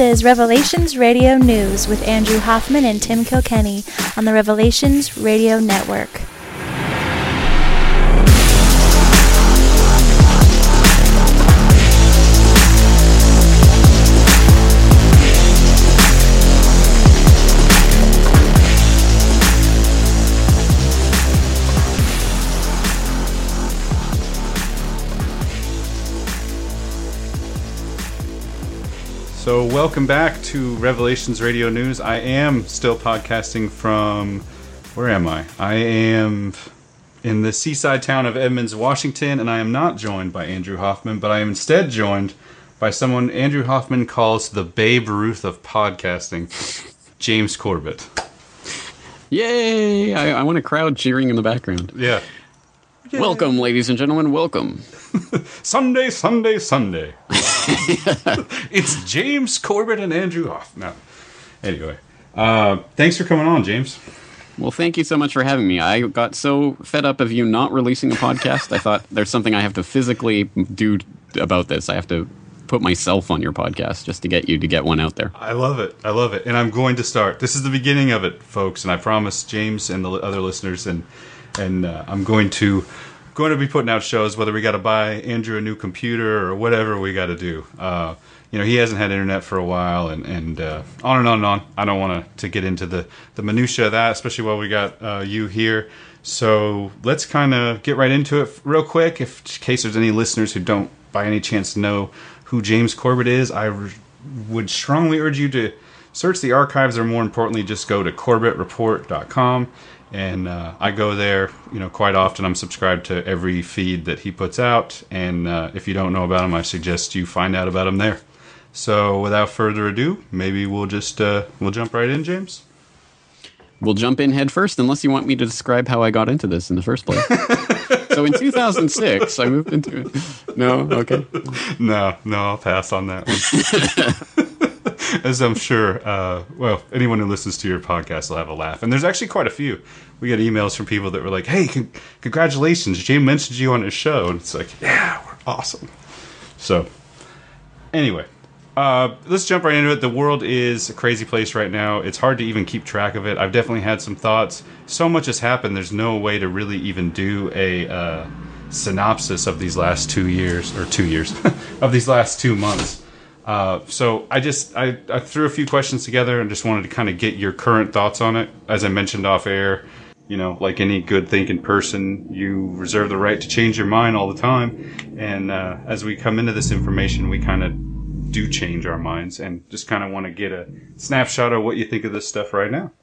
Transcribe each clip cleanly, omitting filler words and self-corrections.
is Revelations Radio News with Andrew Hoffman and Tim Kilkenny on the Revelations Radio Network. So welcome back to Revelations Radio News. I am still podcasting from, where am I? I am in the seaside town of Edmonds, Washington, and I am not joined by Andrew Hoffman, but I am instead joined by someone Andrew Hoffman calls the Babe Ruth of podcasting, James Corbett. Yay! I want a crowd cheering in the background. Yeah. Yay. Welcome, ladies and gentlemen, welcome. Sunday. It's James Corbett and Andrew Hoffman. Anyway, thanks for coming on, James. Well, thank you so much for having me. I got so fed up of you not releasing a podcast, I thought there's something I have to physically do about this. I have to put myself on your podcast just to get you to get one out there. I love it. And I'm going to start. This is the beginning of it, folks, and I promise James and the other listeners, and I'm going to be putting out shows, whether we got to buy Andrew a new computer or whatever we got to do. He hasn't had internet for a while, and on and on and on. I don't want to get into the minutia of that, especially while we got you here. So let's kind of get right into it real quick. In case there's any listeners who don't by any chance know who James Corbett is, I would strongly urge you to search the archives, or more importantly, just go to corbettreport.com. And I go there, quite often. I'm subscribed to every feed that he puts out. And if you don't know about him, I suggest you find out about him there. So without further ado, maybe we'll just we'll jump right in, James. We'll jump in head first, unless you want me to describe how I got into this in the first place. So in 2006, I moved into it. No? Okay. No, I'll pass on that one. As I'm sure, anyone who listens to your podcast will have a laugh. And there's actually quite a few. We get emails from people that were like, hey, congratulations, James mentioned you on his show. And it's like, yeah, we're awesome. So, anyway, let's jump right into it. The world is a crazy place right now. It's hard to even keep track of it. I've definitely had some thoughts. So much has happened, there's no way to really even do a synopsis of these last 2 years, of these last 2 months. So I threw a few questions together and just wanted to kind of get your current thoughts on it. As I mentioned off air, like any good thinking person, you reserve the right to change your mind all the time. And as we come into this information, we kind of do change our minds, and just kind of want to get a snapshot of what you think of this stuff right now.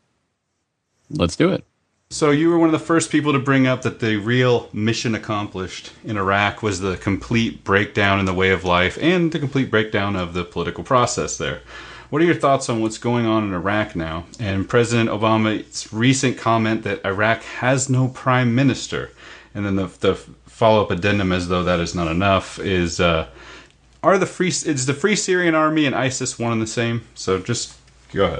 Let's do it. So you were one of the first people to bring up that the real mission accomplished in Iraq was the complete breakdown in the way of life and the complete breakdown of the political process there. What are your thoughts on what's going on in Iraq now? And President Obama's recent comment that Iraq has no prime minister. And then the follow-up addendum, as though that is not enough, is is the Free Syrian Army and ISIS one and the same? So just go ahead.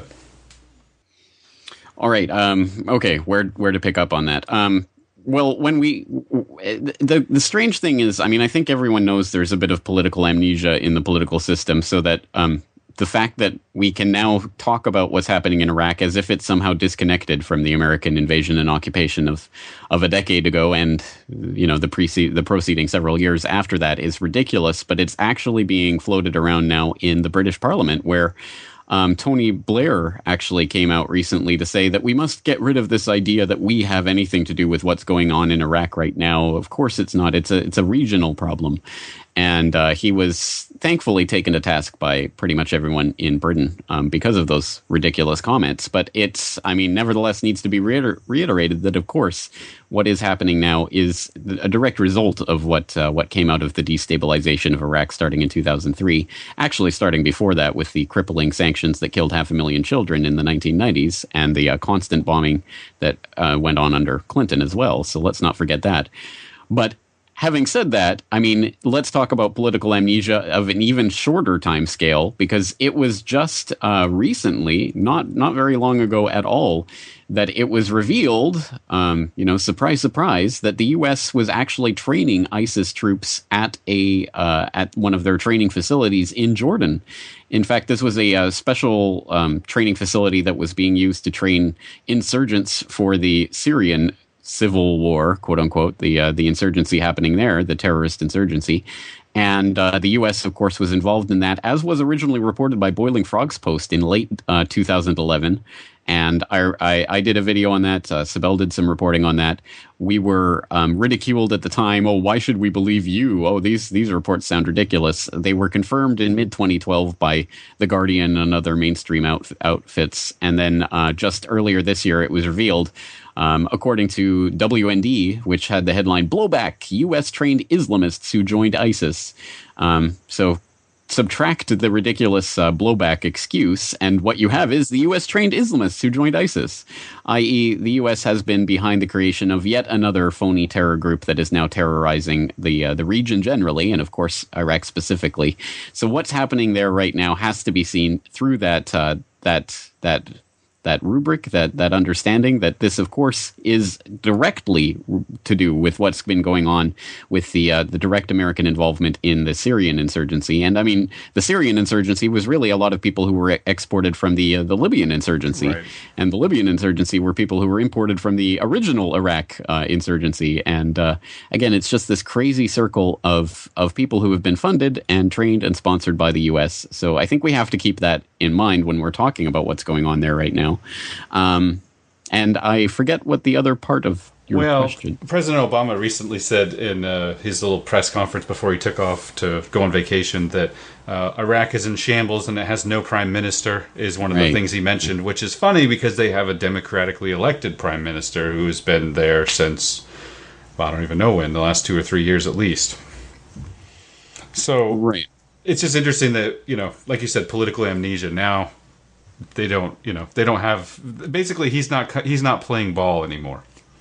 All right. Okay. Where to pick up on that? Well, when the strange thing is, I think everyone knows there's a bit of political amnesia in the political system, so that the fact that we can now talk about what's happening in Iraq as if it's somehow disconnected from the American invasion and occupation of a decade ago, and the proceeding several years after that, is ridiculous. But it's actually being floated around now in the British Parliament, where Tony Blair actually came out recently to say that we must get rid of this idea that we have anything to do with what's going on in Iraq right now. Of course it's not. It's a regional problem. And he was thankfully taken to task by pretty much everyone in Britain because of those ridiculous comments. But it's, nevertheless needs to be reiterated that, of course, what is happening now is a direct result of what came out of the destabilization of Iraq starting in 2003, actually starting before that with the crippling sanctions that killed 500,000 children in the 1990s, and the constant bombing that went on under Clinton as well. So let's not forget that. But Having said that, I mean, let's talk about political amnesia of an even shorter time scale, because it was just recently, not very long ago at all, that it was revealed, surprise, surprise, that the U.S. was actually training ISIS troops at one of their training facilities in Jordan. In fact, this was a special training facility that was being used to train insurgents for the Syrian civil war, quote unquote, the insurgency happening there, the terrorist insurgency. And the U.S., of course, was involved in that, as was originally reported by Boiling Frogs Post in late 2011. And I did a video on that. Sibel did some reporting on that. We were ridiculed at the time. Oh, why should we believe you? Oh, these reports sound ridiculous. They were confirmed in mid-2012 by The Guardian and other mainstream outfits. And then just earlier this year, it was revealed, according to WND, which had the headline, "Blowback, U.S.-trained Islamists who joined ISIS." So subtract the ridiculous blowback excuse, and what you have is the U.S.-trained Islamists who joined ISIS, i.e. the U.S. has been behind the creation of yet another phony terror group that is now terrorizing the region generally, and of course Iraq specifically. So what's happening there right now has to be seen through that rubric, that understanding that this, of course, is directly to do with what's been going on with the direct American involvement in the Syrian insurgency. And I mean, the Syrian insurgency was really a lot of people who were exported from the Libyan insurgency. Right. And the Libyan insurgency were people who were imported from the original Iraq insurgency. And again, it's just this crazy circle of people who have been funded and trained and sponsored by the U.S. So I think we have to keep that in mind when we're talking about what's going on there right now. And I forget what the other part of your question. President Obama recently said in his little press conference before he took off to go on vacation that Iraq is in shambles and it has no prime minister, is one of the things he mentioned, which is funny because they have a democratically elected prime minister who's been there since, well, I don't even know when, the last 2 or 3 years at least. So it's just interesting that, like you said, political amnesia. Now they don't have, basically he's not playing ball anymore.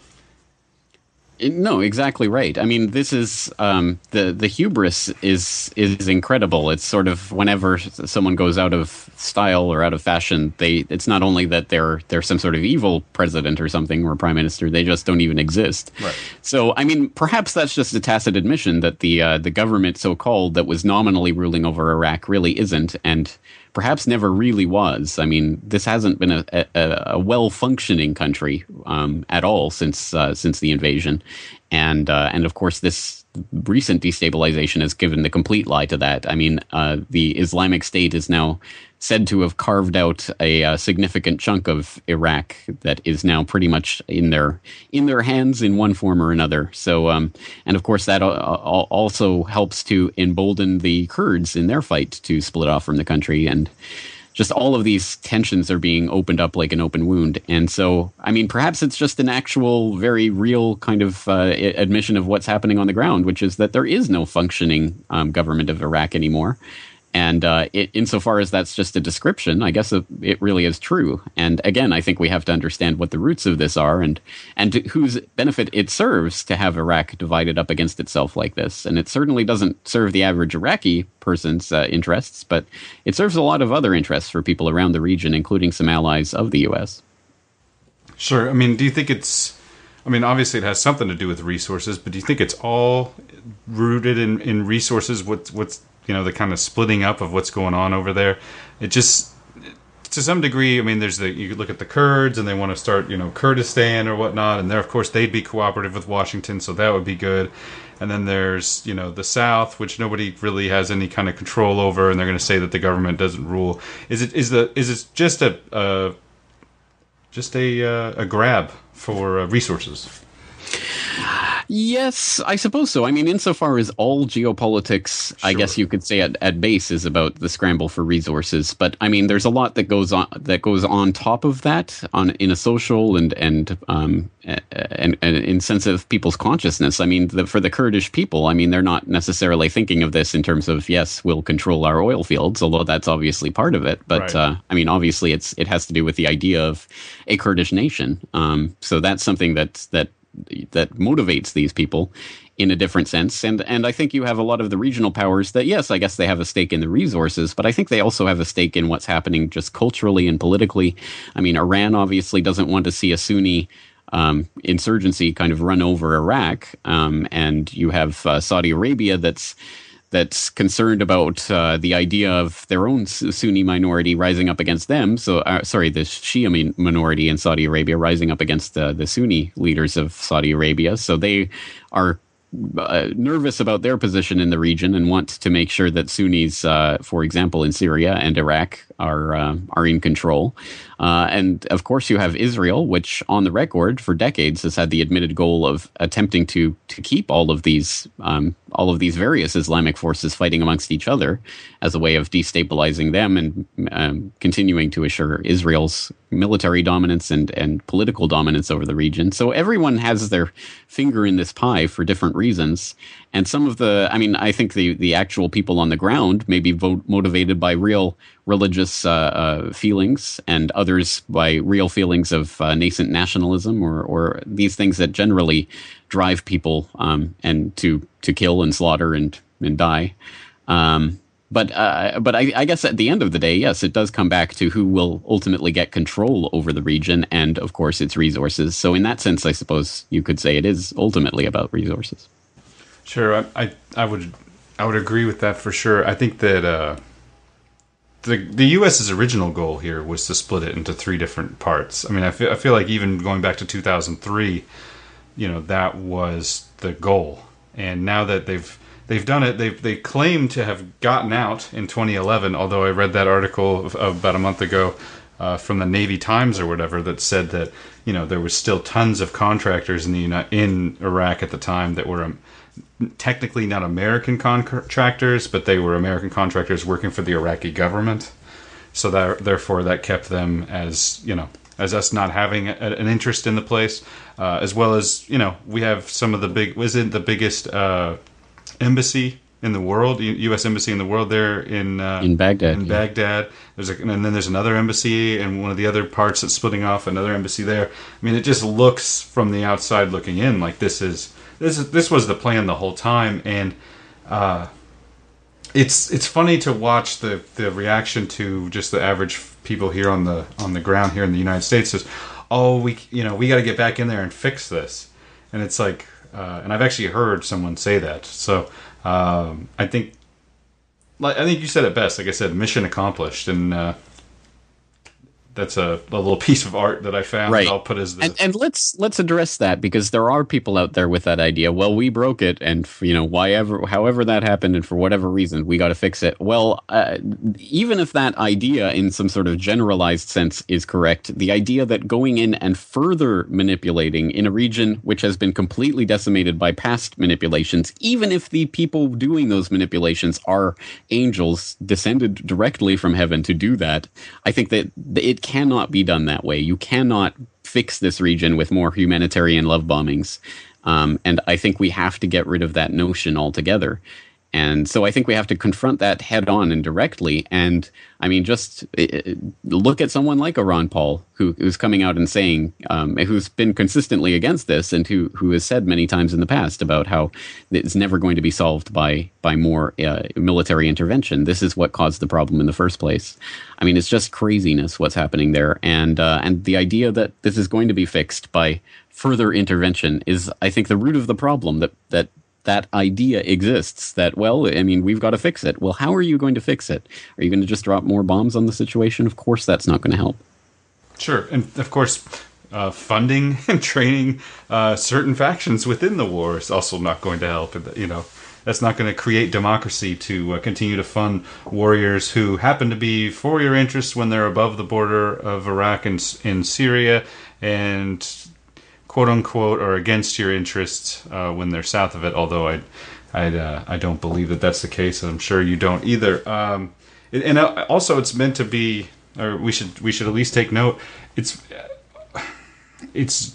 No, exactly right. I mean, this is the hubris is incredible. It's sort of whenever someone goes out of style or out of fashion, it's not only that they're some sort of evil president or something or prime minister, they just don't even exist. Right. So, I mean, perhaps that's just a tacit admission that the government so-called that was nominally ruling over Iraq really isn't, and perhaps never really was. I mean, this hasn't been a well-functioning country at all since the invasion, and of course this recent destabilization has given the complete lie to that. I mean, the Islamic State is now said to have carved out a significant chunk of Iraq that is now pretty much in their hands in one form or another. So, and of course that also helps to embolden the Kurds in their fight to split off from the country, and just all of these tensions are being opened up like an open wound. And so, I mean, perhaps it's just an actual, very real kind of admission of what's happening on the ground, which is that there is no functioning government of Iraq anymore. And insofar as that's just a description, I guess it really is true. And again, I think we have to understand what the roots of this are and to whose benefit it serves to have Iraq divided up against itself like this. And it certainly doesn't serve the average Iraqi person's interests, but it serves a lot of other interests for people around the region, including some allies of the U.S. Sure. I mean, do you think obviously it has something to do with resources, but do you think it's all rooted in resources? What's the kind of splitting up of what's going on over there? It just, to some degree, I mean, you look at the Kurds and they want to start, Kurdistan or whatnot, and of course they'd be cooperative with Washington, so that would be good. And then there's, the South, which nobody really has any kind of control over, and they're going to say that the government doesn't rule. Is it just a grab for resources? Yes, I suppose so. I mean, insofar as all geopolitics, sure, I guess you could say at base is about the scramble for resources. But I mean, there's a lot that goes on top of that, in a social and in sense of people's consciousness. I mean, for the Kurdish people, I mean, they're not necessarily thinking of this in terms of, yes, we'll control our oil fields, although that's obviously part of it. But right. I mean, obviously, it has to do with the idea of a Kurdish nation. So that's something that motivates these people. in a different sense. And I think you have a lot of the regional powers that, yes, I guess they have a stake in the resources, but I think they also have a stake in what's happening just culturally and politically. I mean, Iran obviously doesn't want to see a Sunni insurgency kind of run over Iraq, and you have Saudi Arabia that's concerned about the idea of their own Sunni minority rising up against them. So, the Shia minority in Saudi Arabia rising up against the Sunni leaders of Saudi Arabia. So they are nervous about their position in the region and want to make sure that Sunnis, for example, in Syria and Iraq, are in control. And of course, you have Israel, which, on the record, for decades has had the admitted goal of attempting to keep all of these various Islamic forces fighting amongst each other as a way of destabilizing them and continuing to assure Israel's military dominance and political dominance over the region. So everyone has their finger in this pie for different reasons. And some of I think the actual people on the ground may be motivated by real religious feelings, and others by real feelings of nascent nationalism, or these things that generally drive people and to kill and slaughter and die. But I guess at the end of the day, yes, it does come back to who will ultimately get control over the region and, of course, its resources. So in that sense, I suppose you could say it is ultimately about resources. Sure, I would agree with that for sure. I think that the U.S.'s original goal here was to split it into three different parts. I mean, I feel like even going back to 2003, that was the goal. And now that they've done it, they claim to have gotten out in 2011. Although I read that article about a month ago from the Navy Times or whatever that said that there was still tons of contractors in Iraq at the time that were technically not American contractors, but they were American contractors working for the Iraqi government. So therefore that kept them as us not having an interest in the place, as well as we have some of the biggest embassy in the world, U.S. embassy in the world there in Baghdad. In Baghdad, and then there's another embassy in one of the other parts that's splitting off, another embassy there. I mean, it just looks from the outside looking in like this was the plan the whole time, and it's funny to watch the reaction to just the average people here on the ground here in the United States. Is, we got to get back in there and fix this, and it's like, and I've actually heard someone say that. So I think you said it best. Like I said, mission accomplished, and that's a little piece of art that I found. Right. That I'll put as the... and let's address that, because there are people out there with that idea. Well, we broke it, and however that happened, and for whatever reason, we got to fix it. Well, even if that idea, in some sort of generalized sense, is correct, the idea that going in and further manipulating in a region which has been completely decimated by past manipulations, even if the people doing those manipulations are angels descended directly from heaven to do that, I think that it cannot be done that way. You cannot fix this region with more humanitarian love bombings. And I think we have to get rid of that notion altogether. And so I think we have to confront that head on and directly. And I mean, just look at someone like Ron Paul, who's coming out and saying, who's been consistently against this, and who has said many times in the past about how it's never going to be solved by more military intervention. This is what caused the problem in the first place. I mean, it's just craziness what's happening there. And the idea that this is going to be fixed by further intervention is, I think, the root of the problem, that idea exists, that, well, I mean, we've got to fix it. Well, how are you going to fix it? Are you going to just drop more bombs on the situation? Of course, that's not going to help. Sure. And of course, funding and training certain factions within the war is also not going to help. That's not going to create democracy to continue to fund warriors who happen to be for your interests when they're above the border of Iraq and in Syria, and quote unquote, are against your interests when they're south of it. Although I don't believe that that's the case, and I'm sure you don't either. And also, it's meant to be, or we should at least take note. It's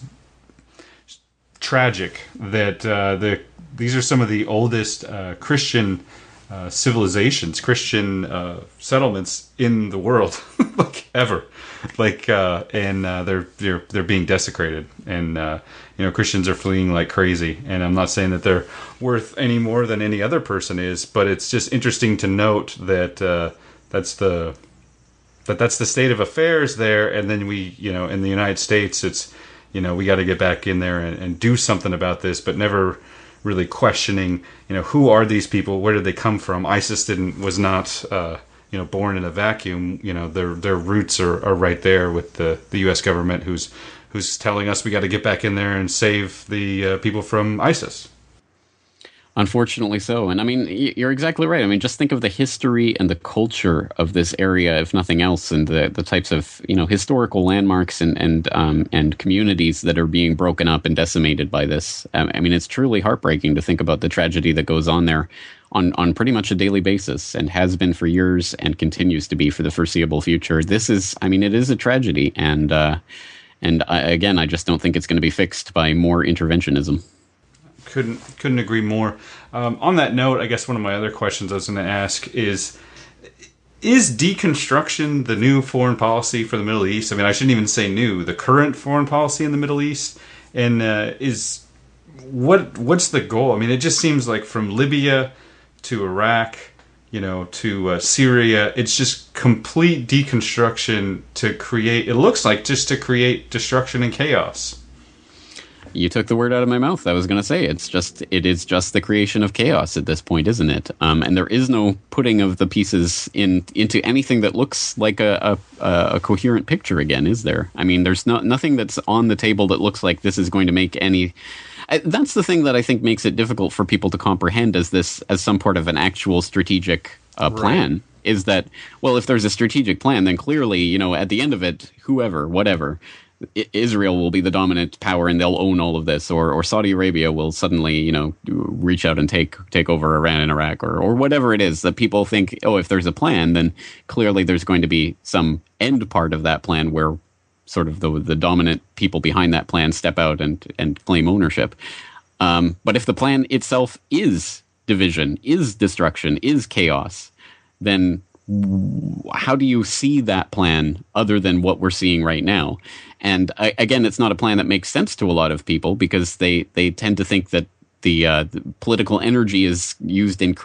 tragic that these are some of the oldest Christian civilizations, Christian settlements in the world, like ever, and they're being desecrated, and Christians are fleeing like crazy. And I'm not saying that they're worth any more than any other person is, but it's just interesting to note that that's the state of affairs there. And then we, in the United States, it's we got to get back in there and do something about this, but never really questioning, who are these people? Where did they come from? ISIS was not, born in a vacuum. Their roots are right there with the U.S. government, who's telling us we got to get back in there and save the people from ISIS. Unfortunately so. And I mean, you're exactly right. I mean, just think of the history and the culture of this area, if nothing else, and the types of, historical landmarks and communities that are being broken up and decimated by this. I mean, it's truly heartbreaking to think about the tragedy that goes on there on pretty much a daily basis, and has been for years and continues to be for the foreseeable future. It is a tragedy. And I just don't think it's going to be fixed by more interventionism. Couldn't agree more. On that note, I guess one of my other questions I was going to ask is deconstruction the new foreign policy for the Middle East? I mean, I shouldn't even say new, the current foreign policy in the Middle East. And what's the goal? I mean, it just seems like from Libya to Iraq, to Syria, it's just complete deconstruction to create destruction and chaos. You took the word out of my mouth. I was going to say it is just the creation of chaos at this point, isn't it? And there is no putting of the pieces into anything that looks like a coherent picture again, is there? I mean, there's nothing that's on the table that looks like this is going to make any. That's the thing that I think makes it difficult for people to comprehend as some part of an actual strategic plan. Right. Is that, well, if there's a strategic plan, then clearly, at the end of it, whatever. Israel will be the dominant power and they'll own all of this, or Saudi Arabia will suddenly, reach out and take over Iran and Iraq, or whatever it is that people think, if there's a plan, then clearly there's going to be some end part of that plan where sort of the dominant people behind that plan step out and claim ownership. But if the plan itself is division, is destruction, is chaos, then how do you see that plan other than what we're seeing right now? And again, it's not a plan that makes sense to a lot of people, because they tend to think that the political energy is used in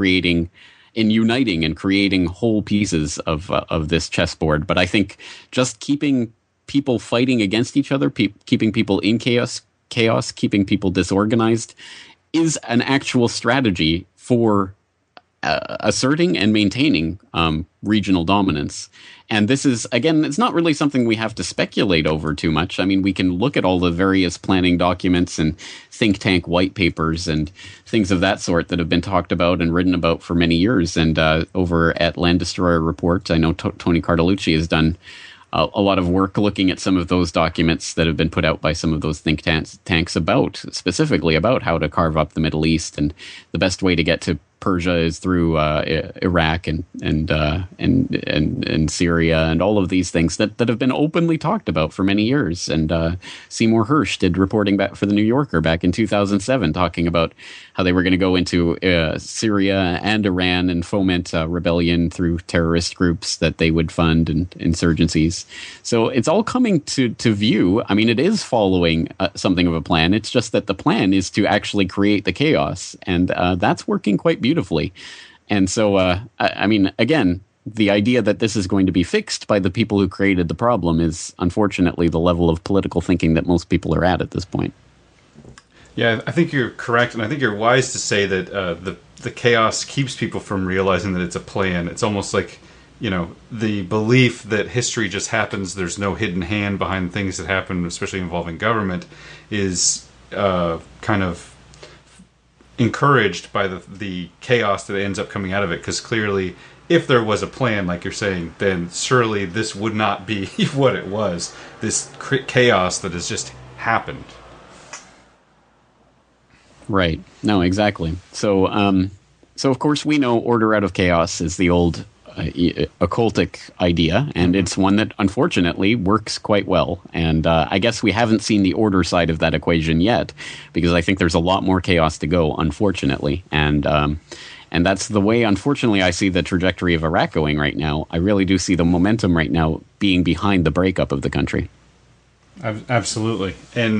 uniting and creating whole pieces of this chessboard. But I think just keeping people fighting against each other, keeping people in chaos, keeping people disorganized, is an actual strategy for asserting and maintaining regional dominance. And this is, again, it's not really something we have to speculate over too much. I mean, we can look at all the various planning documents and think tank white papers and things of that sort that have been talked about and written about for many years. And over at Land Destroyer Report, I know Tony Cartalucci has done a lot of work looking at some of those documents that have been put out by some of those think tanks specifically about how to carve up the Middle East, and the best way to get to Persia is through Iraq and Syria and all of these things that have been openly talked about for many years. And Seymour Hersh did reporting back for the New Yorker back in 2007, talking about how they were going to go into Syria and Iran and foment rebellion through terrorist groups that they would fund and insurgencies. So it's all coming to view. I mean, it is following something of a plan. It's just that the plan is to actually create the chaos, and that's working quite beautifully. And so, I mean, again, the idea that this is going to be fixed by the people who created the problem is unfortunately the level of political thinking that most people are at this point. Yeah, I think you're correct, and I think you're wise to say that the chaos keeps people from realizing that it's a plan. It's almost like, the belief that history just happens, there's no hidden hand behind things that happen, especially involving government, is kind of encouraged by the chaos that ends up coming out of it. Because clearly, if there was a plan, like you're saying, then surely this would not be what it was, this chaos that has just happened. Right. No, exactly. So of course we know order out of chaos is the old occultic idea, and it's one that unfortunately works quite well. And I guess we haven't seen the order side of that equation yet, because I think there's a lot more chaos to go, unfortunately. And And that's the way, unfortunately, I see the trajectory of Iraq going right now. I really do see the momentum right now being behind the breakup of the country. Absolutely. And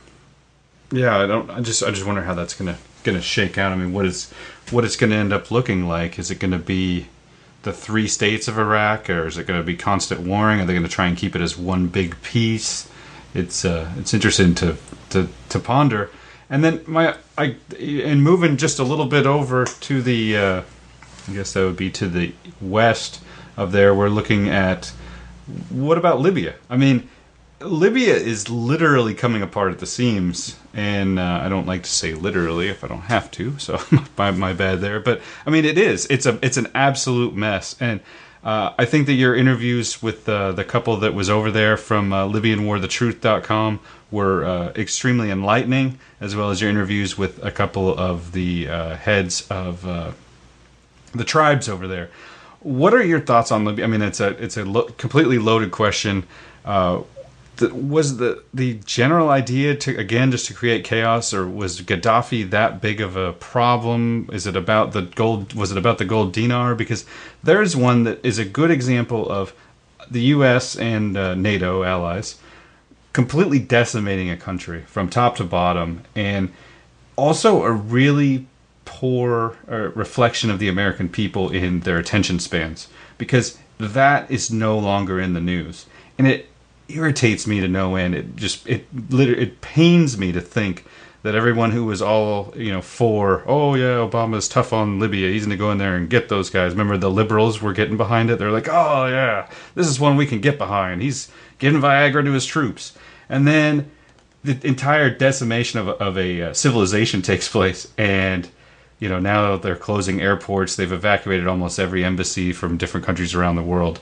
I just wonder how that's gonna shake out. I mean, what it's going to end up looking like? Is it going to be the 3 states of Iraq, or is it going to be constant warring? Are they going to try and keep it as one big piece? It's interesting to ponder. And then and moving just a little bit over to the, I guess that would be to the west of there, we're looking at, what about Libya? I mean, Libya is literally coming apart at the seams, and I don't like to say literally if I don't have to, so my bad there. But I mean, it is. It's an absolute mess, and I think that your interviews with the couple that was over there from LibyanWarTheTruth.com were extremely enlightening, as well as your interviews with a couple of the heads of the tribes over there. What are your thoughts on Libya? I mean, it's a completely loaded question. Was the general idea just to create chaos, or was Gaddafi that big of a problem? Is it about the gold? Was it about the gold dinar? Because there's one that is a good example of the U.S. and NATO allies completely decimating a country from top to bottom, and also a really poor reflection of the American people in their attention spans, because that is no longer in the news, and it irritates me to no end. It pains me to think that everyone who was all for, oh yeah, Obama's tough on Libya, he's going to go in there and get those guys. Remember, the liberals were getting behind it. They're like, oh yeah, this is one we can get behind. He's giving Viagra to his troops, and then the entire decimation of a civilization takes place, and now they're closing airports. They've evacuated almost every embassy from different countries around the world,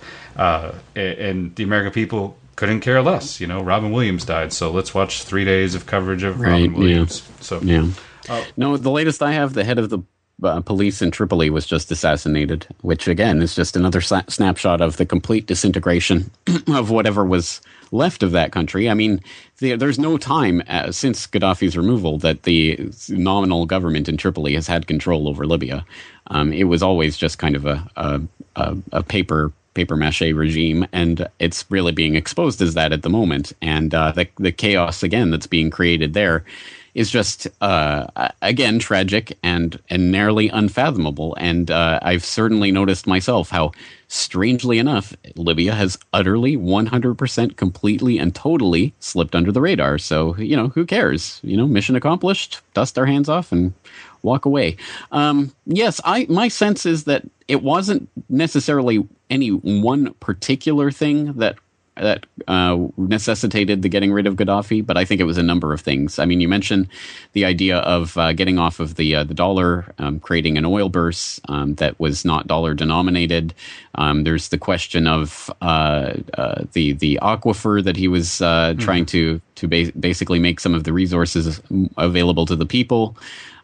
and the American people couldn't care less. Robin Williams died, so let's watch 3 days of coverage of Robin Williams. Yeah. So, yeah. No, the latest I have, the head of the police in Tripoli was just assassinated, which again is just another snapshot of the complete disintegration of whatever was left of that country. I mean, there's no time since Gaddafi's removal that the nominal government in Tripoli has had control over Libya. It was always just kind of a paper mache regime, and it's really being exposed as that at the moment. And the chaos again that's being created there is just again tragic and nearly unfathomable. And I've certainly noticed myself how, strangely enough, Libya has utterly 100% completely and totally slipped under the radar. So who cares? Mission accomplished, dust our hands off and walk away. Yes, my sense is that it wasn't necessarily any one particular thing that necessitated the getting rid of Gaddafi, but I think it was a number of things. I mean, you mentioned the idea of getting off of the dollar, creating an oil bourse that was not dollar denominated. There's the question of the aquifer that he was trying to basically make some of the resources available to the people.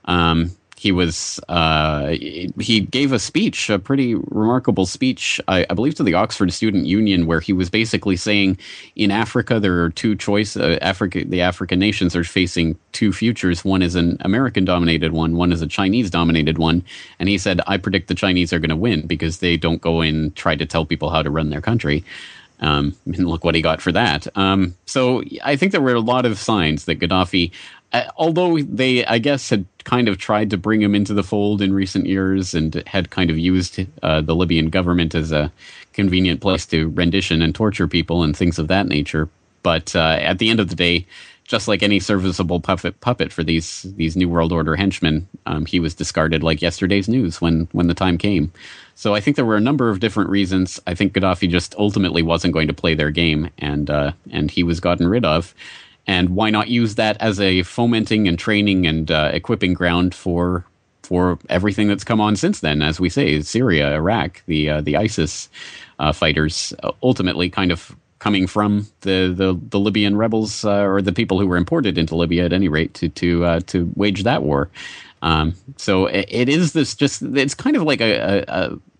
He gave a speech, a pretty remarkable speech, I believe, to the Oxford Student Union, where he was basically saying, in Africa, there are two choices. The African nations are facing two futures. One is an American-dominated one is a Chinese-dominated one. And he said, I predict the Chinese are going to win because they don't go and try to tell people how to run their country. And look what he got for that. So I think there were a lot of signs that Gaddafi, although they, I guess, had kind of tried to bring him into the fold in recent years and had kind of used the Libyan government as a convenient place to rendition and torture people and things of that nature. But at the end of the day, just like any serviceable puppet for these New World Order henchmen, he was discarded like yesterday's news when the time came. So I think there were a number of different reasons. I think Gaddafi just ultimately wasn't going to play their game, and he was gotten rid of. And why not use that as a fomenting and training and equipping ground for everything that's come on since then? As we say, Syria, Iraq, the ISIS fighters, ultimately kind of coming from the Libyan rebels or the people who were imported into Libya, at any rate, to wage that war. So it is this just, it's kind of like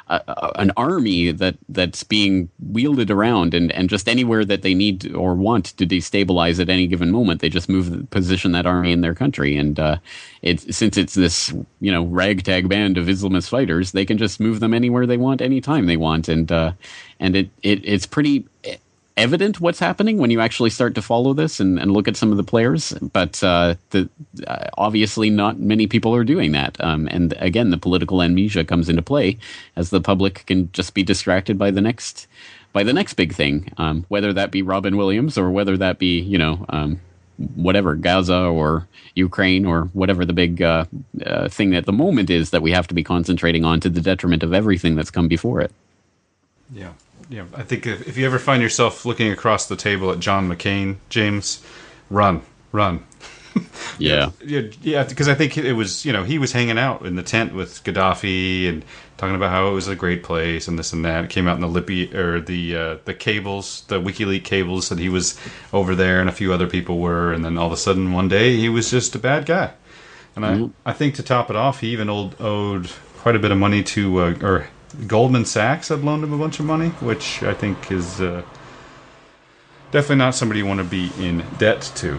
an army that's being wielded around, and just anywhere that they need or want to destabilize at any given moment, they just position that army in their country. And since it's this ragtag band of Islamist fighters, they can just move them anywhere they want, anytime they want, and it's pretty evident what's happening when you actually start to follow this and look at some of the players. But obviously not many people are doing that. And again, the political amnesia comes into play as the public can just be distracted by the next big thing, whether that be Robin Williams or whether that be, whatever, Gaza or Ukraine or whatever the big thing at the moment is that we have to be concentrating on, to the detriment of everything that's come before it. Yeah. Yeah, I think if you ever find yourself looking across the table at John McCain, James, run. Yeah, because I think it was, he was hanging out in the tent with Gaddafi and talking about how it was a great place and this and that. It came out in the the cables, the WikiLeaks cables, that he was over there and a few other people were, and then all of a sudden one day he was just a bad guy. And I think to top it off, he even owed quite a bit of money to Goldman Sachs had loaned him a bunch of money, which I think is definitely not somebody you want to be in debt to.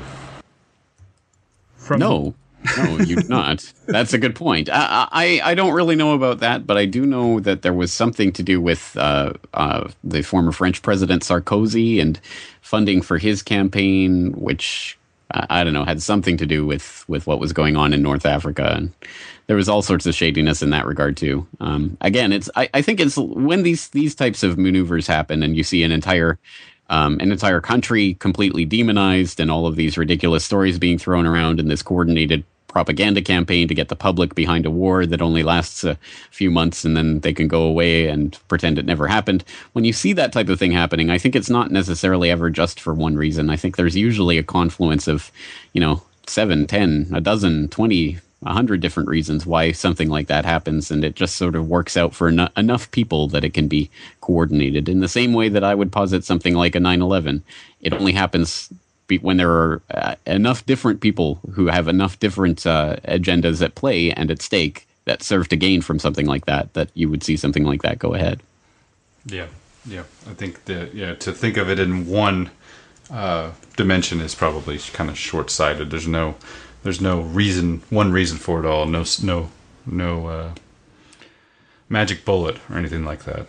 No, you're not. That's a good point. I don't really know about that, but I do know that there was something to do with the former French president Sarkozy and funding for his campaign, which I don't know, had something to do with what was going on in North Africa. And there was all sorts of shadiness in that regard too. Again, I think it's when these types of maneuvers happen, and you see an entire country completely demonized, and all of these ridiculous stories being thrown around in this coordinated propaganda campaign to get the public behind a war that only lasts a few months and then they can go away and pretend it never happened. When you see that type of thing happening, I think it's not necessarily ever just for one reason. I think there's usually a confluence of, 7, 10, a dozen, 20, 100 different reasons why something like that happens, and it just sort of works out for enough people that it can be coordinated. In the same way that I would posit something like a 9/11, it only happens when there are enough different people who have enough different agendas at play and at stake that serve to gain from something like that you would see something like that go ahead. Yeah. I think to think of it in one dimension is probably kind of short-sighted. There's no one reason for it all. No magic bullet or anything like that.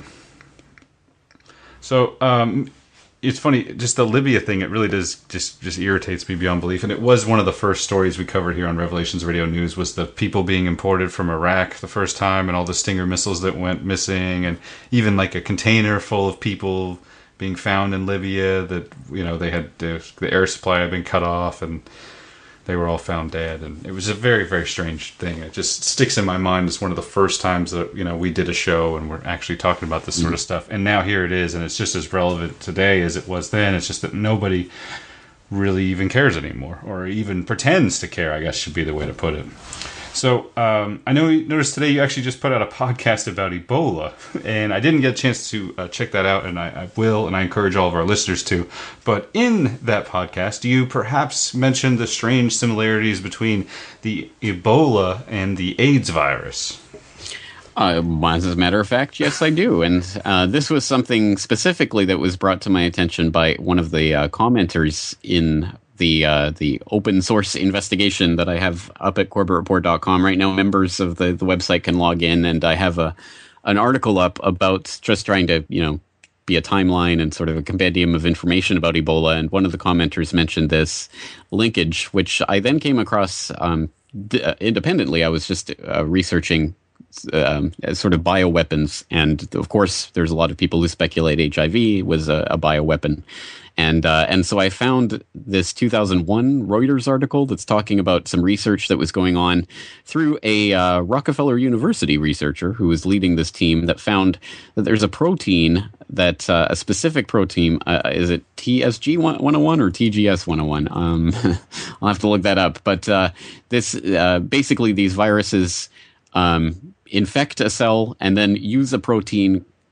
So it's funny, just the Libya thing. It really does just irritates me beyond belief. And it was one of the first stories we covered here on Revelations Radio News, was the people being imported from Iraq the first time, and all the Stinger missiles that went missing, and even like a container full of people being found in Libya that they had the air supply had been cut off and they were all found dead. And it was a very, very strange thing. It just sticks in my mind as one of the first times that, we did a show and we're actually talking about this sort of stuff. And now here it is, and it's just as relevant today as it was then. It's just that nobody really even cares anymore, or even pretends to care, I guess should be the way to put it. So I know you noticed today you actually just put out a podcast about Ebola, and I didn't get a chance to check that out, and I will, and I encourage all of our listeners to. But in that podcast, you perhaps mentioned the strange similarities between the Ebola and the AIDS virus. As a matter of fact, yes, I do. And this was something specifically that was brought to my attention by one of the commenters in the open source investigation that I have up at CorbettReport.com right now. Members of the website can log in, and I have an article up about just trying to, be a timeline and sort of a compendium of information about Ebola. And one of the commenters mentioned this linkage, which I then came across independently. I was just researching sort of bioweapons. And of course, there's a lot of people who speculate HIV was a bioweapon. And so I found this 2001 Reuters article that's talking about some research that was going on through a Rockefeller University researcher who was leading this team that found that there's a protein that a specific protein, is it TSG 101 or TGS 101? I'll have to look that up. But this basically these viruses infect a cell and then use a protein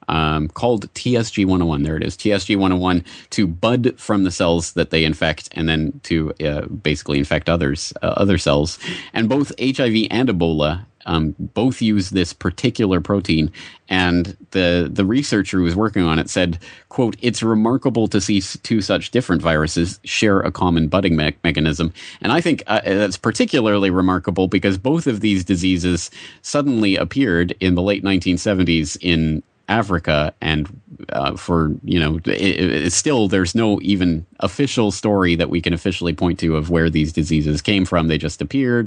called TSG 101. There it is, TSG 101, to bud from the cells that they infect, and then to basically infect other cells. And both HIV and Ebola both use this particular protein, and the researcher who was working on it said, quote, "It's remarkable to see two such different viruses share a common budding mechanism." And I think that's particularly remarkable because both of these diseases suddenly appeared in the late 1970s in Africa, and still there's no even official story that we can officially point to of where these diseases came from. They just appeared.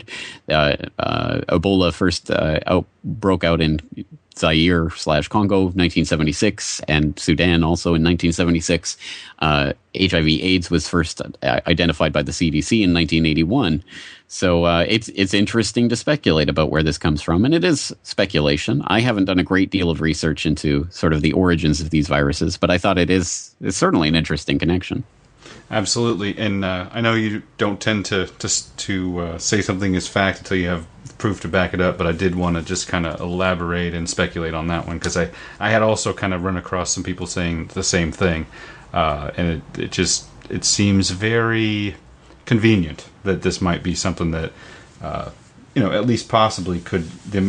Ebola first broke out in Zaire/Congo, 1976, and Sudan also in 1976. HIV/AIDS was first identified by the CDC in 1981. So it's interesting to speculate about where this comes from, and it is speculation. I haven't done a great deal of research into sort of the origins of these viruses, but I thought it's certainly an interesting connection. Absolutely, and I know you don't tend to say something is fact until you have proof to back it up, but I did want to just kind of elaborate and speculate on that one, because I had also kind of run across some people saying the same thing, and it seems very convenient that this might be something that at least possibly could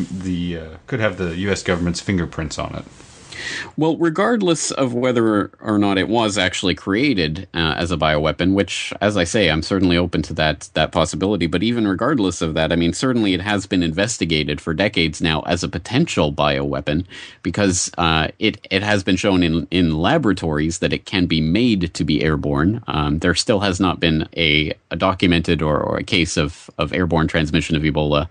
have the U.S. government's fingerprints on it. Well, regardless of whether or not it was actually created as a bioweapon, which, as I say, I'm certainly open to that possibility, but even regardless of that, I mean, certainly it has been investigated for decades now as a potential bioweapon, because it has been shown in laboratories that it can be made to be airborne. There still has not been a documented or a case of airborne transmission of Ebola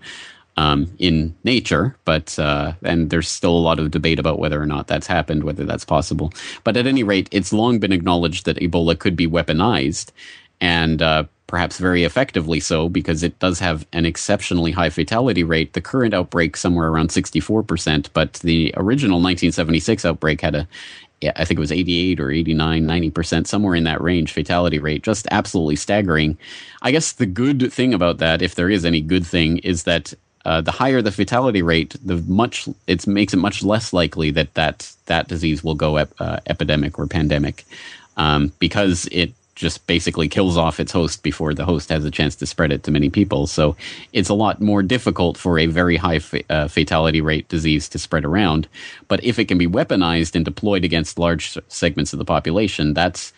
in nature, but and there's still a lot of debate about whether or not that's happened, whether that's possible. But at any rate, it's long been acknowledged that Ebola could be weaponized, and perhaps very effectively so, because it does have an exceptionally high fatality rate. The current outbreak somewhere around 64%, but the original 1976 outbreak had I think it was 88 or 89, 90%, somewhere in that range, fatality rate. Just absolutely staggering. I guess the good thing about that, if there is any good thing, is that the higher the fatality rate, it makes it much less likely that disease will go epidemic or pandemic, because it just basically kills off its host before the host has a chance to spread it to many people. So it's a lot more difficult for a very high fatality rate disease to spread around. But if it can be weaponized and deployed against large segments of the population, that's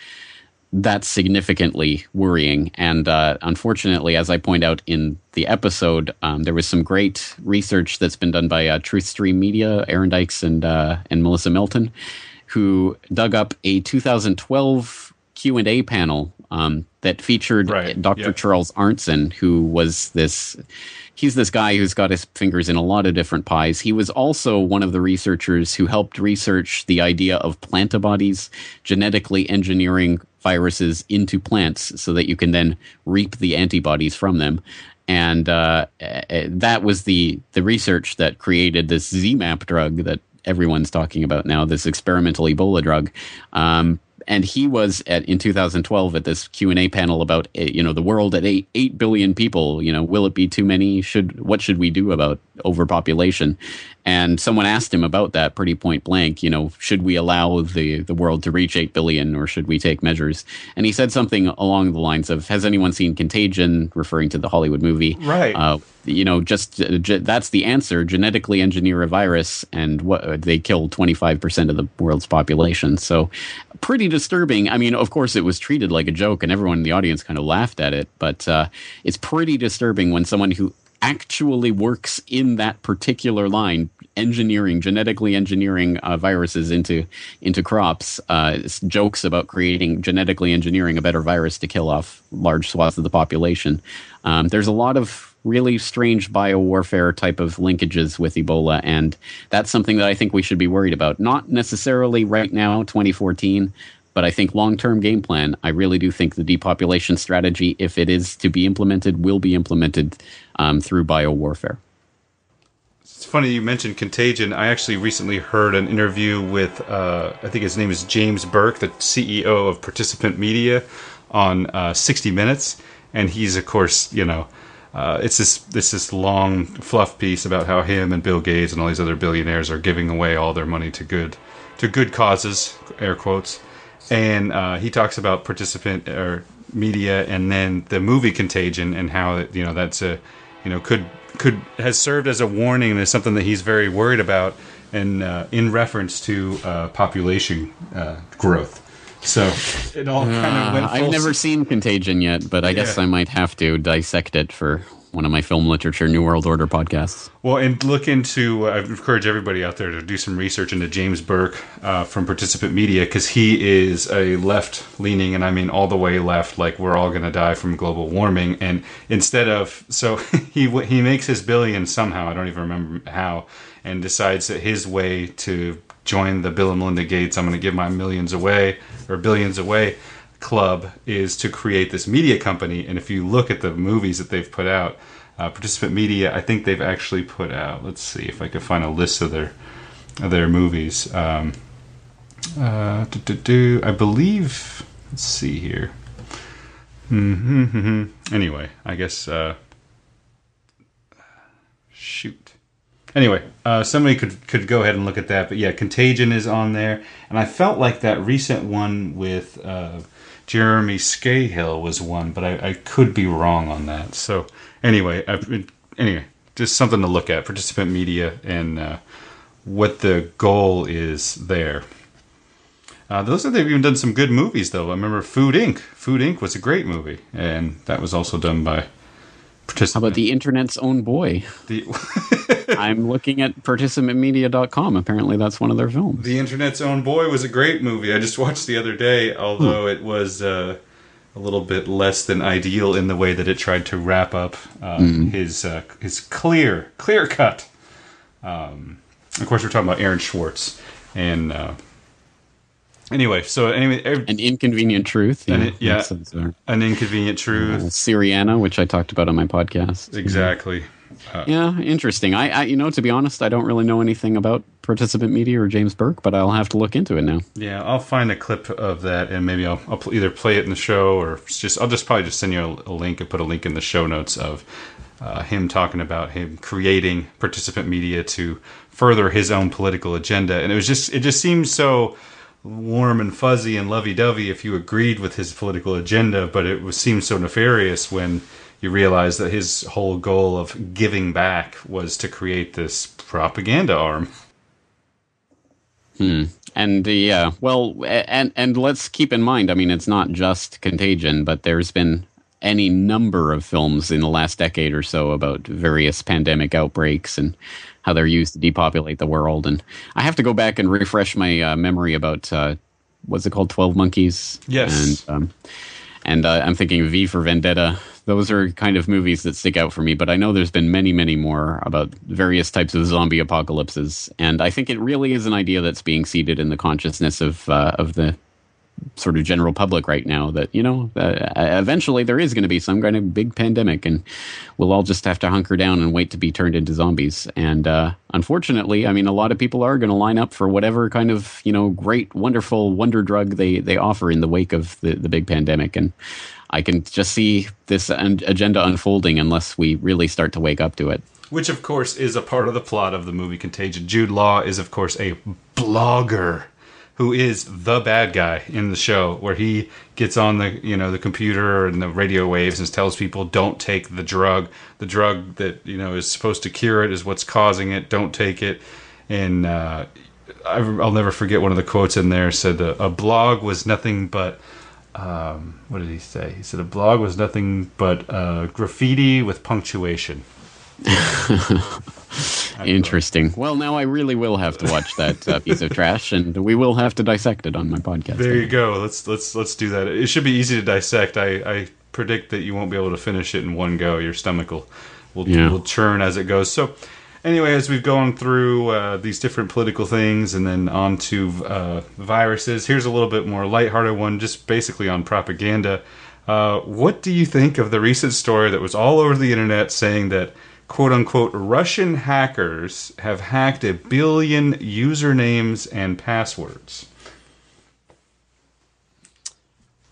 significantly worrying. And unfortunately, as I point out in the episode, there was some great research that's been done by Truthstream Media, Aaron Dykes and Melissa Milton, who dug up a 2012 Q&A panel that featured Dr. Charles Arntzen, who was he's this guy who's got his fingers in a lot of different pies. He was also one of the researchers who helped research the idea of plantibodies, genetically engineering viruses into plants so that you can then reap the antibodies from them. And that was the research that created this ZMapp drug that everyone's talking about now, this experimental Ebola drug. And he was in 2012 at this Q&A panel about, the world at 8 billion people, will it be too many? What should we do about overpopulation? And someone asked him about that pretty point blank, should we allow the world to reach 8 billion, or should we take measures? And he said something along the lines of, has anyone seen Contagion, referring to the Hollywood movie? Right. That's the answer. Genetically engineer a virus, and they kill 25% of the world's population. So pretty disturbing. I mean, of course, it was treated like a joke, and everyone in the audience kind of laughed at it. But it's pretty disturbing when someone who actually works in that particular line, genetically engineering viruses into crops, jokes about genetically engineering a better virus to kill off large swaths of the population. There's a lot of really strange biowarfare type of linkages with Ebola, and that's something that I think we should be worried about. Not necessarily right now, 2014, but I think long-term game plan, I really do think the depopulation strategy, if it is to be implemented, will be implemented through biowarfare. It's funny you mentioned Contagion. I actually recently heard an interview with, I think his name is James Burke, the CEO of Participant Media, on 60 Minutes. And he's, of course, it's this long fluff piece about how him and Bill Gates and all these other billionaires are giving away all their money to good to good causes, air quotes. And he talks about participant or media, and then the movie Contagion, and how that's has served as a warning and is something that he's very worried about, and in reference to population growth. So it all kind of went. I've never seen Contagion yet, but I guess I might have to dissect it for one of my film literature New World Order podcasts. Well, and look into, I encourage everybody out there to do some research into James Burke from Participant Media, because he is a left-leaning, and I mean all the way left, like we're all going to die from global warming. And instead of, so he makes his billions somehow, I don't even remember how, and decides that his way to join the Bill and Melinda Gates, I'm going to give my millions away, or billions away, club, is to create this media company. And if you look at the movies that they've put out, Participant Media, I think they've actually put out, let's see if I can find a list of their movies. I believe, let's see here. Anyway, I guess, shoot. Anyway, somebody could go ahead and look at that. But yeah, Contagion is on there. And I felt like that recent one with Jeremy Scahill was one, but I could be wrong on that. So anyway, just something to look at, Participant Media, and what the goal is there. Those are, they've even done some good movies, though. I remember Food Inc. Food Inc. was a great movie, and that was also done by Participant. How about The Internet's Own Boy? I'm looking at participantmedia.com. Apparently that's one of their films. The Internet's Own Boy was a great movie. I just watched the other day, although it was a little bit less than ideal in the way that it tried to wrap up his clear cut. Of course, we're talking about Aaron Schwartz. And anyway, An Inconvenient Truth. Yeah, An Inconvenient Truth. Syriana, which I talked about on my podcast. Exactly. Yeah, interesting. I to be honest, I don't really know anything about Participant Media or James Burke, but I'll have to look into it now. Yeah, I'll find a clip of that, and maybe I'll either play it in the show, or I'll probably just send you a link and put a link in the show notes of him talking about him creating Participant Media to further his own political agenda. And it just seems so warm and fuzzy and lovey-dovey if you agreed with his political agenda, but it seemed so nefarious when you realize that his whole goal of giving back was to create this propaganda arm. And and let's keep in mind, I mean, it's not just Contagion, but there's been any number of films in the last decade or so about various pandemic outbreaks and how they're used to depopulate the world. And I have to go back and refresh my memory about, what's it called, 12 Monkeys? Yes. And I'm thinking V for Vendetta. Those are kind of movies that stick out for me, but I know there's been many, many more about various types of zombie apocalypses. And I think it really is an idea that's being seeded in the consciousness of the sort of general public right now, that, eventually there is going to be some kind of big pandemic, and we'll all just have to hunker down and wait to be turned into zombies. And unfortunately, I mean, a lot of people are going to line up for whatever kind of, great, wonderful wonder drug they offer in the wake of the big pandemic. And I can just see this agenda unfolding unless we really start to wake up to it. Which, of course, is a part of the plot of the movie Contagion. Jude Law is, of course, a blogger who is the bad guy in the show, where he gets on the computer and the radio waves and tells people, don't take the drug. The drug that, is supposed to cure it is what's causing it. Don't take it. And I'll never forget one of the quotes in there said, a blog was nothing but, what did he say? He said, a blog was nothing but graffiti with punctuation. Interesting. Well, now I really will have to watch that piece of trash, and we will have to dissect it on my podcast. There you go. Let's do that. It should be easy to dissect. I predict that you won't be able to finish it in one go. Your stomach will churn as it goes. So, anyway, as we've gone through these different political things and then on to viruses, here's a little bit more lighthearted one, just basically on propaganda. What do you think of the recent story that was all over the internet saying that, quote-unquote, Russian hackers have hacked 1 billion usernames and passwords?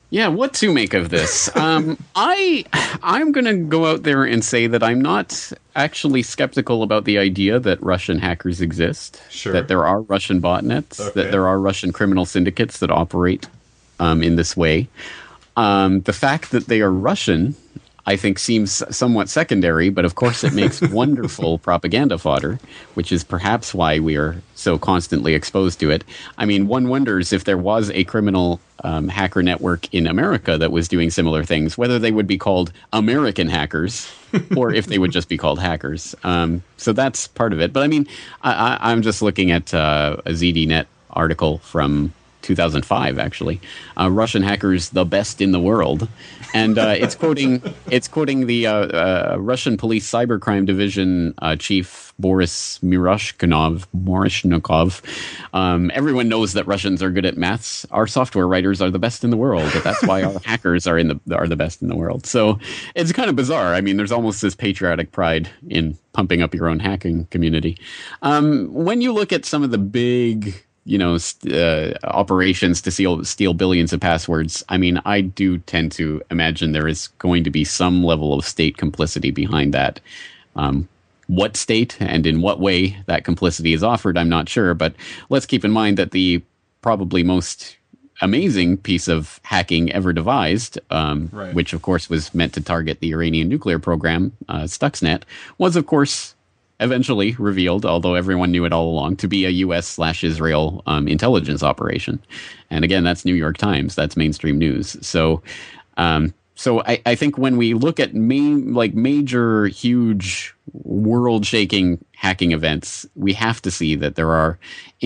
Yeah, what to make of this? I'm going to go out there and say that I'm not actually skeptical about the idea that Russian hackers exist, Sure. that there are Russian botnets, that there are Russian criminal syndicates that operate in this way. The fact that they are Russian, I think, seems somewhat secondary, but of course it makes wonderful propaganda fodder, which is perhaps why we are so constantly exposed to it. I mean, one wonders if there was a criminal hacker network in America that was doing similar things, whether they would be called American hackers or if they would just be called hackers. So that's part of it. But I mean, I'm just looking at a ZDNet article from 2005, actually. Russian hackers, the best in the world. And it's quoting the Russian police cybercrime division chief Boris Miroshnikov. Everyone knows that Russians are good at maths. Our software writers are the best in the world. That's why our hackers are the best in the world. So it's kind of bizarre. I mean, there's almost this patriotic pride in pumping up your own hacking community. When you look at some of the big operations to steal billions of passwords, I mean, I do tend to imagine there is going to be some level of state complicity behind that. What state and in what way that complicity is offered, I'm not sure. But let's keep in mind that the probably most amazing piece of hacking ever devised, which of course was meant to target the Iranian nuclear program, Stuxnet, was of course eventually revealed, although everyone knew it all along, to be a U.S./Israel intelligence operation. And again, that's New York Times. That's mainstream news. So I think when we look at major, huge, world-shaking hacking events, we have to see that there are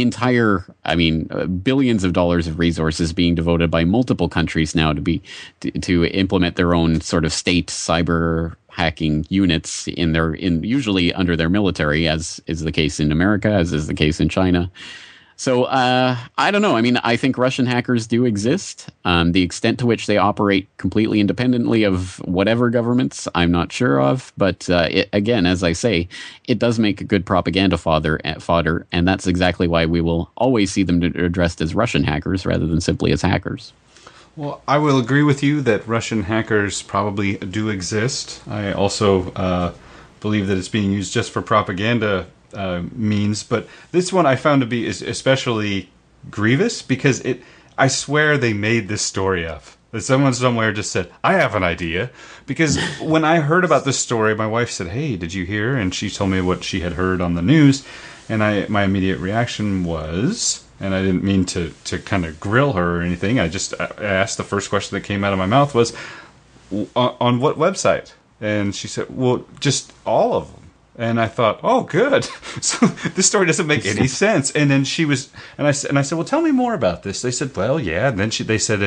billions of dollars of resources being devoted by multiple countries now to implement their own sort of state cyber hacking units usually under their military, as is the case in America, as is the case in China. So I don't know. I mean, I think Russian hackers do exist. The extent to which they operate completely independently of whatever governments, I'm not sure of. But again, as I say, it does make a good propaganda fodder, and that's exactly why we will always see them addressed as Russian hackers rather than simply as hackers. Well, I will agree with you that Russian hackers probably do exist. I also believe that it's being used just for propaganda means, but this one I found to be is especially grievous because I swear they made this story up. That someone somewhere just said, I have an idea. Because when I heard about this story, my wife said, hey, did you hear? And she told me what she had heard on the news. And my immediate reaction was, and I didn't mean to kind of grill her or anything, I asked, the first question that came out of my mouth was, on what website? And she said, well, just all of them. And I thought, oh, good. So this story doesn't make any sense. And then I said, well, tell me more about this. They said, well, yeah. And then they said,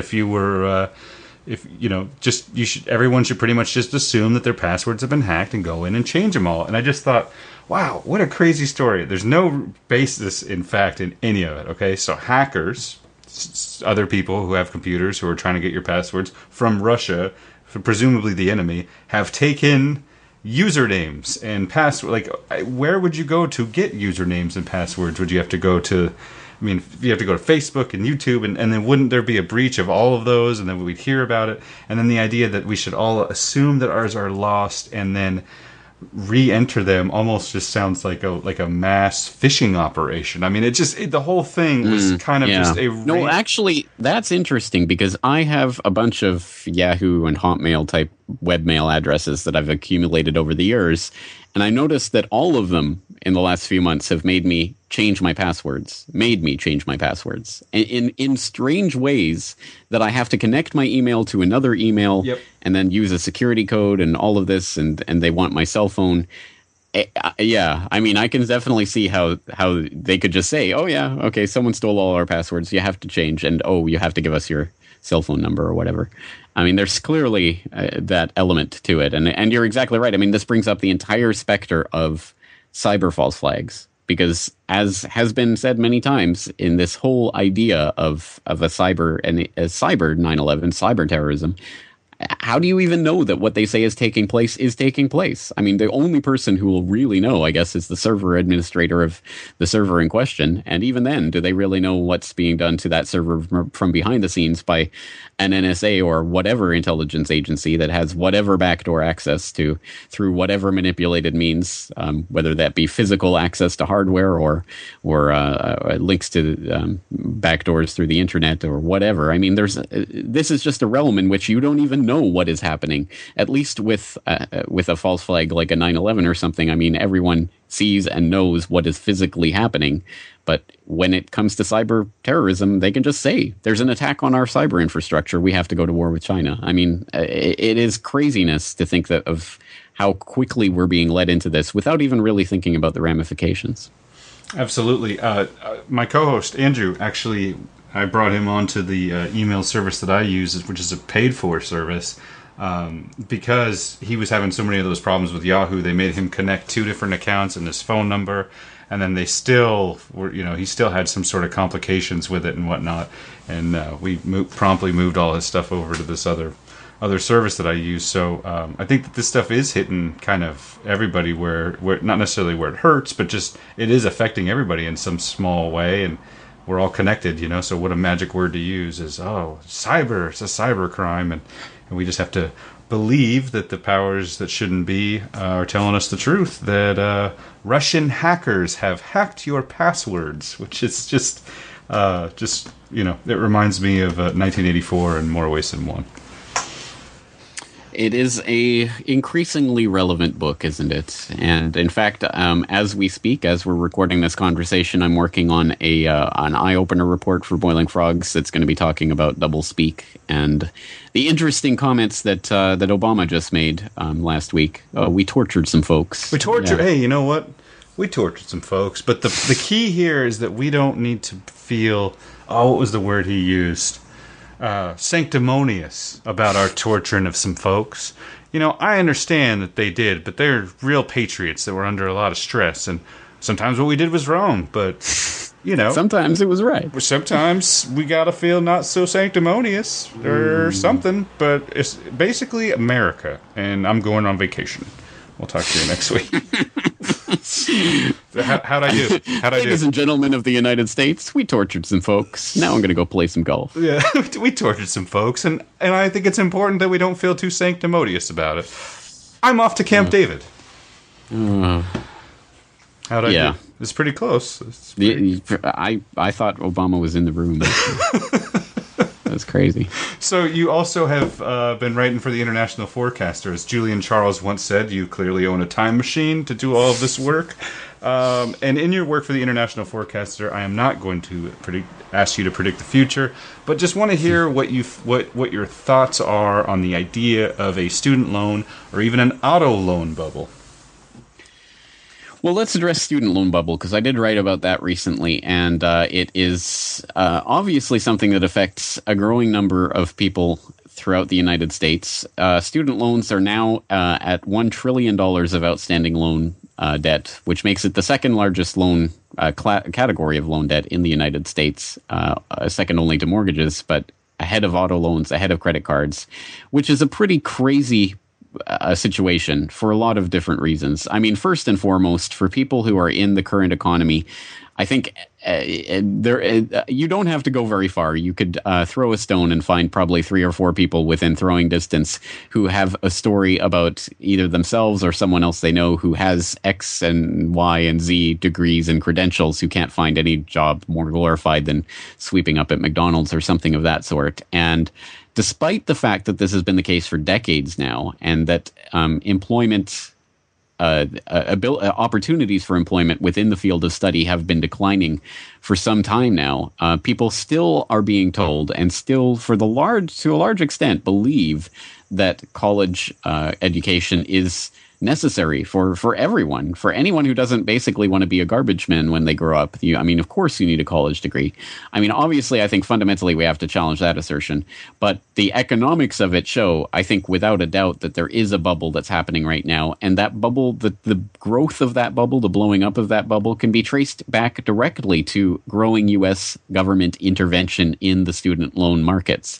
everyone should pretty much just assume that their passwords have been hacked and go in and change them all. And I just thought, wow, what a crazy story. There's no basis, in fact, in any of it. Okay, so hackers, other people who have computers who are trying to get your passwords from Russia, presumably the enemy, have taken usernames and passwords. Like, where would you go to get usernames and passwords? Would you have to go to, you have to go to Facebook and YouTube, and then wouldn't there be a breach of all of those, and then we'd hear about it? And then the idea that we should all assume that ours are lost and then re-enter them almost just sounds like a mass phishing operation. I mean, the whole thing was kind of just a... No, actually, that's interesting because I have a bunch of Yahoo and Hotmail type webmail addresses that I've accumulated over the years, and I noticed that all of them in the last few months have made me change my passwords in strange ways that I have to connect my email to another email and then use a security code and all of this, and they want my cell phone. Yeah, I mean, I can definitely see how they could just say, oh yeah, okay, someone stole all our passwords, you have to change, and oh, you have to give us your cell phone number or whatever. I mean, there's clearly that element to it, and you're exactly right. I mean, this brings up the entire specter of cyber false flags, because as has been said many times in this whole idea of a cyber 9/11, cyber terrorism, how do you even know that what they say is taking place is taking place? I mean, the only person who will really know, I guess, is the server administrator of the server in question. And even then, do they really know what's being done to that server from behind the scenes by an NSA or whatever intelligence agency that has whatever backdoor access to through whatever manipulated means, whether that be physical access to hardware or links to backdoors through the internet or whatever? I mean, this is just a realm in which you don't even know what is happening, at least with a false flag like a 9/11 or something. I mean, everyone sees and knows what is physically happening. But when it comes to cyber terrorism, they can just say, there's an attack on our cyber infrastructure. We have to go to war with China. I mean, it is craziness to think that of how quickly we're being led into this without even really thinking about the ramifications. Absolutely. My co-host, Andrew, actually, I brought him onto the email service that I use, which is a paid-for service, because he was having so many of those problems with Yahoo. They made him connect 2 different accounts and his phone number, and then they still were, he still had some sort of complications with it and whatnot. And we promptly moved all his stuff over to this other service that I use. So I think that this stuff is hitting kind of everybody where not necessarily where it hurts, but just it is affecting everybody in some small way. And we're all connected, So what a magic word to use is, cyber. It's a cyber crime. And we just have to believe that the powers that shouldn't be are telling us the truth, that Russian hackers have hacked your passwords, which is just it reminds me of 1984 in more ways than one. It is a increasingly relevant book, isn't it? And in fact, as we speak, as we're recording this conversation, I'm working on an eye-opener report for Boiling Frogs that's going to be talking about doublespeak and the interesting comments that Obama just made last week. We tortured some folks. We tortured. Yeah. Hey, you know what? We tortured some folks. But the key here is that we don't need to feel. What was the word he used? Sanctimonious about our torturing of some folks. I understand that they did, but they're real patriots that were under a lot of stress, and sometimes what we did was wrong, but sometimes it was right. Sometimes we gotta feel not so sanctimonious or something, but it's basically America, and I'm going on vacation. We'll talk to you next week. How'd I do? Ladies and gentlemen of the United States, we tortured some folks. Now I'm going to go play some golf. Yeah, we tortured some folks, and I think it's important that we don't feel too sanctimonious about it. I'm off to Camp David. How'd I do? It's pretty close. I thought Obama was in the room. That's crazy. So you also have been writing for the International Forecaster. As Julian Charles once said, you clearly own a time machine to do all of this work. And in your work for the International Forecaster, I am not going to ask you to predict the future, but just want to hear what your thoughts are on the idea of a student loan or even an auto loan bubble. Well, let's address student loan bubble, because I did write about that recently, and it is obviously something that affects a growing number of people throughout the United States. Student loans are now at $1 trillion of outstanding loan debt, which makes it the second largest loan category of loan debt in the United States, second only to mortgages, but ahead of auto loans, ahead of credit cards, which is a pretty crazy situation for a lot of different reasons. I mean, first and foremost, for people who are in the current economy, I think you don't have to go very far. You could throw a stone and find probably 3 or 4 people within throwing distance who have a story about either themselves or someone else they know who has X and Y and Z degrees and credentials who can't find any job more glorified than sweeping up at McDonald's or something of that sort. And despite the fact that this has been the case for decades now, and that employment opportunities for employment within the field of study have been declining for some time now, people still are being told, and still to a large extent believe, that college education is necessary for everyone, for anyone who doesn't basically want to be a garbage man when they grow up. Of course you need a college degree. Obviously, I think fundamentally we have to challenge that assertion, but the economics of it show, I think without a doubt, that there is a bubble that's happening right now, and that bubble, the growth of that bubble, the blowing up of that bubble, can be traced back directly to growing U.S. government intervention in the student loan markets.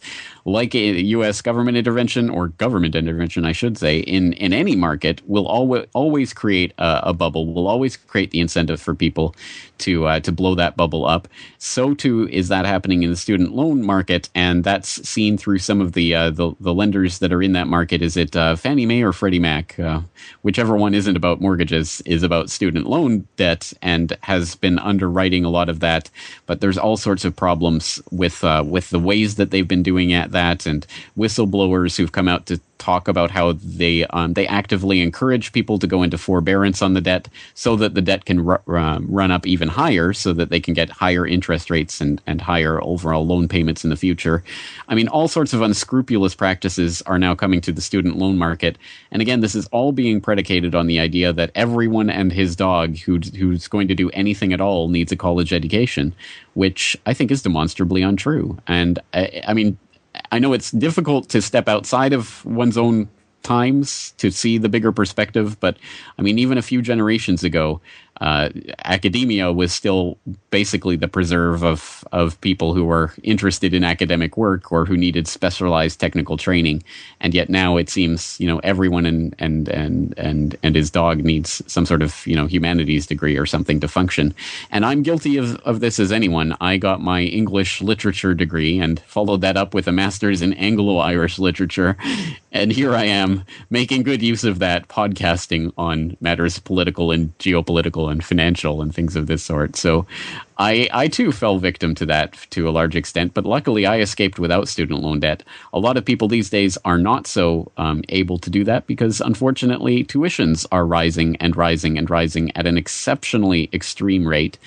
like a U.S. government intervention or government intervention, I should say, in any market, will always create a bubble. Will always create the incentive for people to blow that bubble up. So too is that happening in the student loan market, and that's seen through some of the lenders that are in that market. Is it Fannie Mae or Freddie Mac? Whichever one isn't about mortgages is about student loan debt and has been underwriting a lot of that. But there's all sorts of problems with the ways that they've been doing that, and whistleblowers who've come out to talk about how they actively encourage people to go into forbearance on the debt so that the debt can run up even higher, so that they can get higher interest rates and higher overall loan payments in the future. I mean, all sorts of unscrupulous practices are now coming to the student loan market. And again, this is all being predicated on the idea that everyone and his dog who's going to do anything at all needs a college education, which I think is demonstrably untrue. And I mean, I know it's difficult to step outside of one's own times to see the bigger perspective, but I mean, even a few generations ago, academia was still basically the preserve of people who were interested in academic work or who needed specialized technical training. And yet now it seems, everyone and his dog needs some sort of, humanities degree or something to function. And I'm guilty of this as anyone. I got my English literature degree and followed that up with a master's in Anglo-Irish literature. And here I am making good use of that, podcasting on matters political and geopolitical and financial and things of this sort. So I too fell victim to that to a large extent, but luckily I escaped without student loan debt. A lot of people these days are not so able to do that because unfortunately tuitions are rising and rising and rising at an exceptionally extreme rate.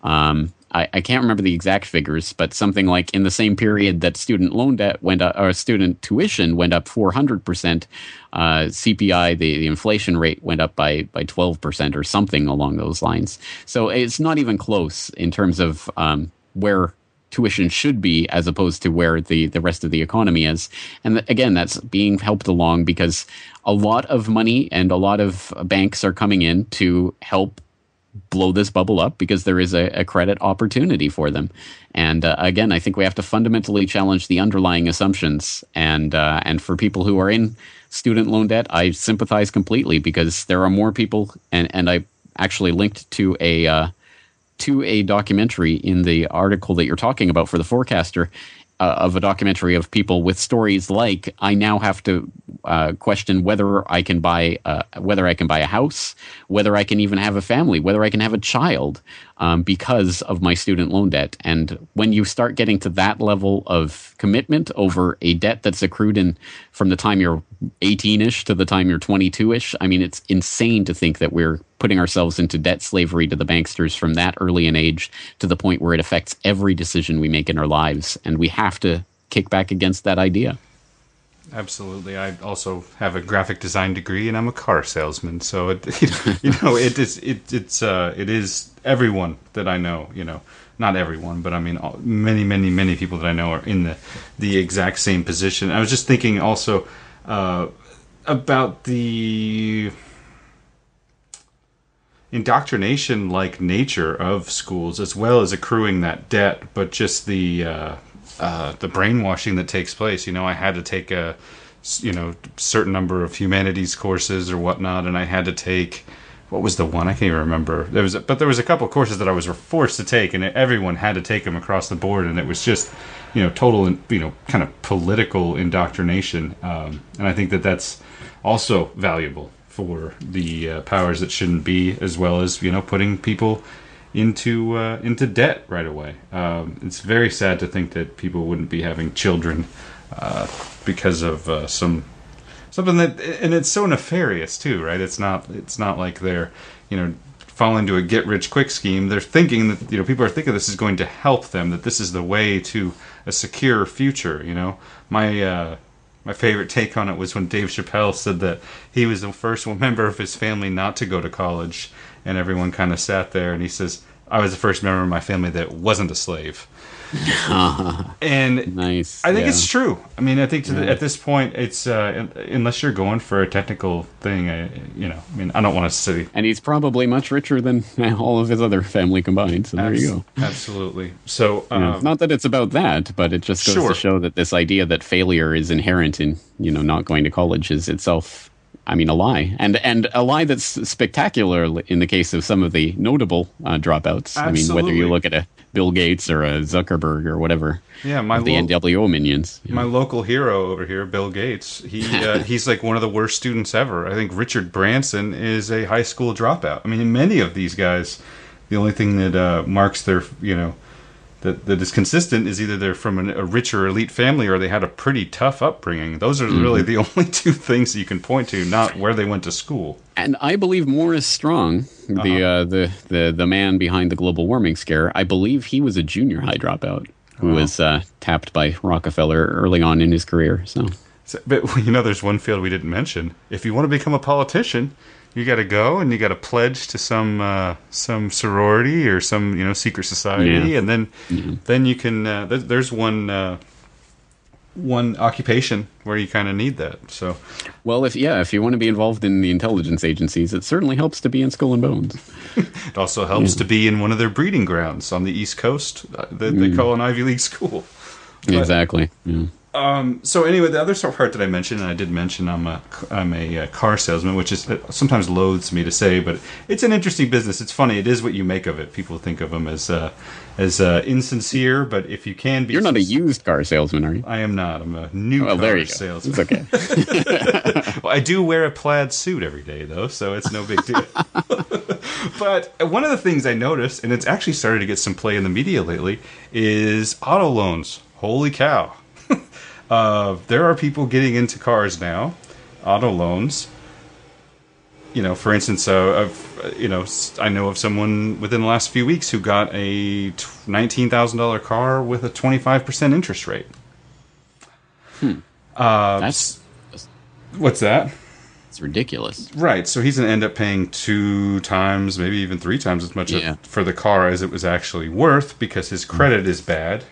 I can't remember the exact figures, but something like in the same period that student loan debt went up, or student tuition went up 400%, CPI, the inflation rate went up by 12% or something along those lines. So it's not even close in terms of where tuition should be as opposed to where the rest of the economy is. And again, that's being helped along because a lot of money and a lot of banks are coming in to help blow this bubble up because there is a credit opportunity for them. And again, I think we have to fundamentally challenge the underlying assumptions. And for people who are in student loan debt, I sympathize completely because there are more people. And I actually linked to a documentary in the article that you're talking about for The Forecaster, of a documentary of people with stories like, I now have to question whether I can buy a house, whether I can even have a family, whether I can have a child because of my student loan debt. And when you start getting to that level of commitment over a debt that's accrued from the time you're 18-ish to the time you're 22-ish, I mean, it's insane to think that we're putting ourselves into debt slavery to the banksters from that early an age to the point where it affects every decision we make in our lives. And we have to kick back against that idea. Absolutely. I also have a graphic design degree and I'm a car salesman. So it is everyone that I know, not everyone, but I mean, many, many, many people that I know are in the exact same position. I was just thinking also about the indoctrination-like nature of schools, as well as accruing that debt, but just the brainwashing that takes place. I had to take a certain number of humanities courses or whatnot, and I had to take, what was the one? I can't even remember. There was a couple of courses that I was forced to take, and everyone had to take them across the board, and it was just total kind of political indoctrination. And I think that that's also valuable for the powers that shouldn't be, as well as putting people into debt right away. It's very sad to think that people wouldn't be having children because of something that, and it's so nefarious too, right? It's not like they're fall into a get rich quick scheme. They're thinking that people are thinking this is going to help them, that this is the way to a secure future. My favorite take on it was when Dave Chappelle said that he was the first member of his family not to go to college, and everyone kind of sat there, and he says, I was the first member of my family that wasn't a slave. And nice. I think it's true. I mean, I think at this point, it's unless you're going for a technical thing, I don't want to say. And he's probably much richer than all of his other family combined. So there you go. Absolutely. So, not that it's about that, but it just goes to show that this idea that failure is inherent in not going to college is itself, a lie, and a lie that's spectacular in the case of some of the notable dropouts. Absolutely. I mean, whether you look at a Bill Gates or a Zuckerberg or whatever. Yeah, the NWO minions. My local hero over here, Bill Gates. He's like one of the worst students ever. I think Richard Branson is a high school dropout. I mean, many of these guys, the only thing that marks their that is consistent is either they're from a rich or elite family or they had a pretty tough upbringing. Those are really the only two things you can point to, not where they went to school. And I believe Morris Strong, the man behind the global warming scare, I believe he was a junior high dropout who was tapped by Rockefeller early on in his career. But there's one field we didn't mention. If you want to become a politician, you got to go and you got to pledge to some sorority or some secret society, and then you can. There's one occupation where you kind of need that. So, well, if you want to be involved in the intelligence agencies, it certainly helps to be in Skull and Bones. It also helps to be in one of their breeding grounds on the East Coast that they call an Ivy League school. But, exactly. Yeah. So anyway, the other part that I mentioned, and I did mention I'm a car salesman, which is sometimes loathes me to say, but it's an interesting business. It's funny. It is what you make of it. People think of them as insincere, but if you can be, you're not a used car salesman, are you? I am not. I'm a new car salesman. It's okay. Well, I do wear a plaid suit every day, though, so it's no big deal. But one of the things I noticed, and it's actually started to get some play in the media lately, is auto loans. Holy cow. There are people getting into cars now, auto loans. For instance, I know of someone within the last few weeks who got a $19,000 car with a 25% interest rate. That's what's that? It's ridiculous. Right. So he's going to end up paying 2 times, maybe even 3 times as much for the car as it was actually worth because his credit is bad.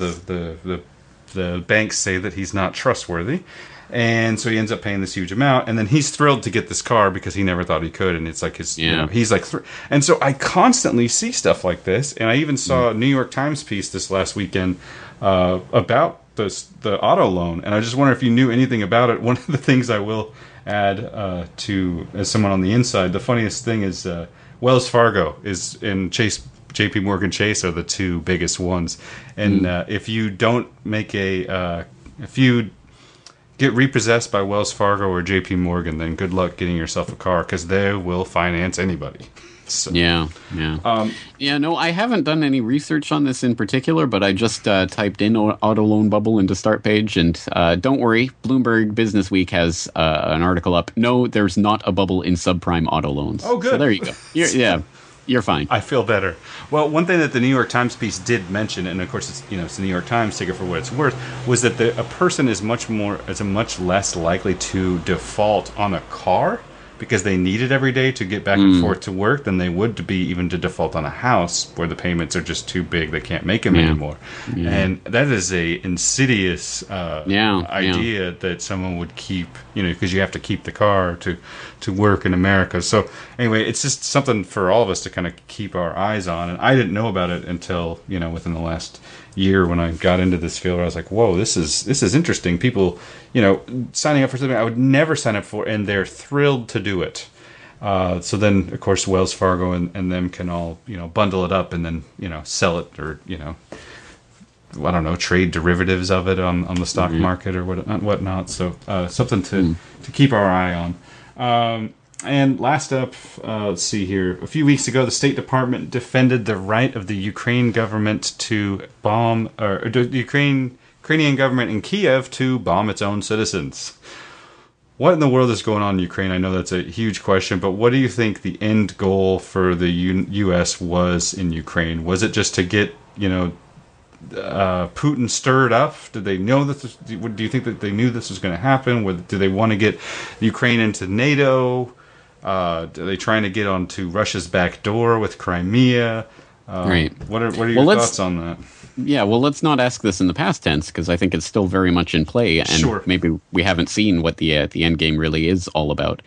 The banks say that he's not trustworthy. And so he ends up paying this huge amount. And then he's thrilled to get this car because he never thought he could. And it's like he's like, and so I constantly see stuff like this. And I even saw a New York Times piece this last weekend about the auto loan. And I just wonder if you knew anything about it. One of the things I will add to, as someone on the inside, the funniest thing is Wells Fargo is in JP Morgan Chase are the 2 biggest ones. And if you don't make if you get repossessed by Wells Fargo or JP Morgan, then good luck getting yourself a car because they will finance anybody. So, yeah. No, I haven't done any research on this in particular, but I just typed in auto loan bubble into start page, and don't worry, Bloomberg Business Week has an article up. No, there's not a bubble in subprime auto loans. Oh, good. So there you go. You're fine. I feel better. Well, one thing that the New York Times piece did mention, and of course it's the New York Times, take it for what it's worth, was that a person is much less likely to default on a car because they need it every day to get back and forth to work than they would to be even to default on a house where the payments are just too big, they can't make them anymore. Yeah. And that is a insidious idea that someone would keep, because you have to keep the car to work in America. So anyway, it's just something for all of us to kind of keep our eyes on. And I didn't know about it until, within the last year when I got into this field, where I was like, whoa, this is interesting. People, signing up for something I would never sign up for, and they're thrilled to do it. So then, of course, Wells Fargo and them can all, bundle it up and then, sell it or, I don't know, trade derivatives of it on the stock market or whatnot. So something to keep our eye on. And last up, let's see here. A few weeks ago, the State Department defended the right of the Ukraine government to bomb, or the Ukrainian government in Kiev to bomb its own citizens. What in the world is going on in Ukraine? I know that's a huge question, but what do you think the end goal for the U.S. was in Ukraine? Was it just to get, Putin stirred up? Did they know that? Do you think that they knew this was going to happen? Do they want to get Ukraine into NATO? Are they trying to get onto Russia's back door with Crimea? Right. What are your thoughts on that? Yeah, well, let's not ask this in the past tense because I think it's still very much in play, and maybe we haven't seen what the end game really is all about.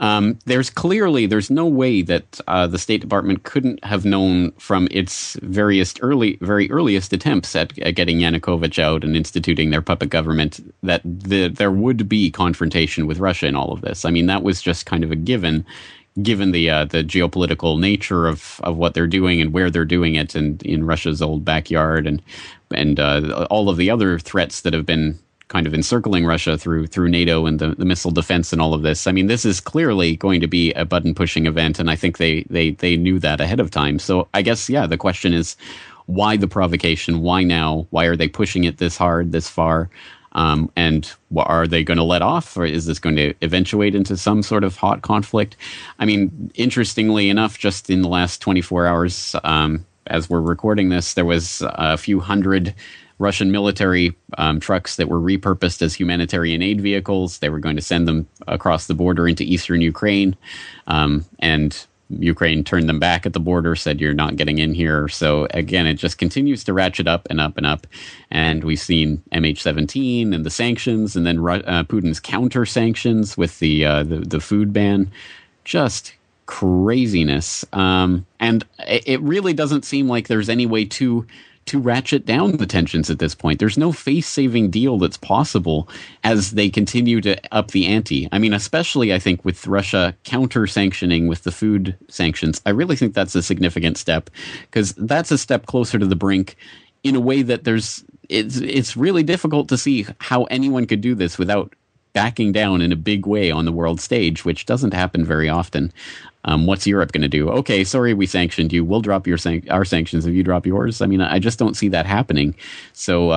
There's no way that the State Department couldn't have known from its very earliest attempts at getting Yanukovych out and instituting their puppet government that there would be confrontation with Russia in all of this. I mean, that was just kind of a given the geopolitical nature of what they're doing and where they're doing it, and in Russia's old backyard, and all of the other threats that have been kind of encircling Russia through NATO and the missile defense and all of this. I mean, this is clearly going to be a button-pushing event, and I think they knew that ahead of time. So I guess, yeah, the question is, why the provocation? Why now? Why are they pushing it this hard, this far? And are they going to let off, or is this going to eventuate into some sort of hot conflict? I mean, interestingly enough, just in the last 24 hours, as we're recording this, there was a few hundred Russian military trucks that were repurposed as humanitarian aid vehicles. They were going to send them across the border into eastern Ukraine, and Ukraine turned them back at the border, said you're not getting in here. So again, it just continues to ratchet up and up and up. And we've seen MH17 and the sanctions, and then Putin's counter sanctions with the food ban. Just craziness. And it really doesn't seem like there's any way to ratchet down the tensions at this point. There's no face-saving deal that's possible as they continue to up the ante. I mean, especially, I think, with Russia counter-sanctioning with the food sanctions, I really think that's a significant step, because that's a step closer to the brink in a way that it's really difficult to see how anyone could do this without backing down in a big way on the world stage, which doesn't happen very often. What's Europe going to do? Okay, sorry, we sanctioned you. We'll drop our sanctions if you drop yours. I mean, I just don't see that happening. So,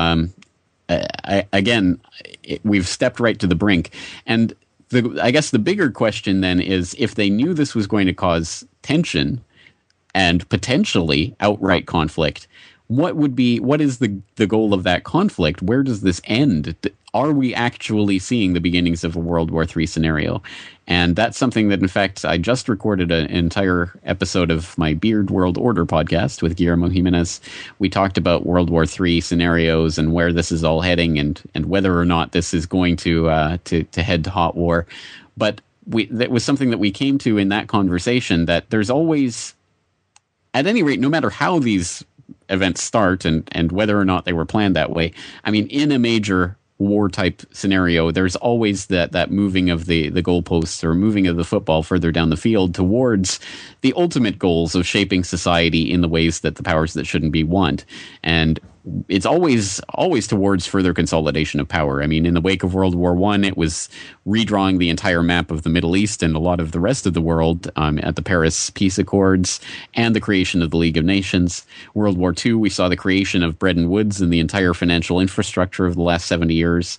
we've stepped right to the brink. And I guess the bigger question then is, if they knew this was going to cause tension and potentially outright conflict, what is the goal of that conflict? Where does this end? Are we actually seeing the beginnings of a World War III scenario? And that's something that, in fact, I just recorded an entire episode of my Beard World Order podcast with Guillermo Jimenez. We talked about World War III scenarios and where this is all heading, and whether or not this is going to head to hot war. But that was something that we came to in that conversation, that there's always, at any rate, no matter how these events start and whether or not they were planned that way, I mean, in a major war type scenario, there's always that moving of the goalposts, or moving of the football further down the field towards the ultimate goals of shaping society in the ways that the powers that shouldn't be want. And it's always towards further consolidation of power. I mean, in the wake of World War I, it was redrawing the entire map of the Middle East and a lot of the rest of the world at the Paris Peace Accords and the creation of the League of Nations. World War II, we saw the creation of Bretton Woods and the entire financial infrastructure of the last 70 years,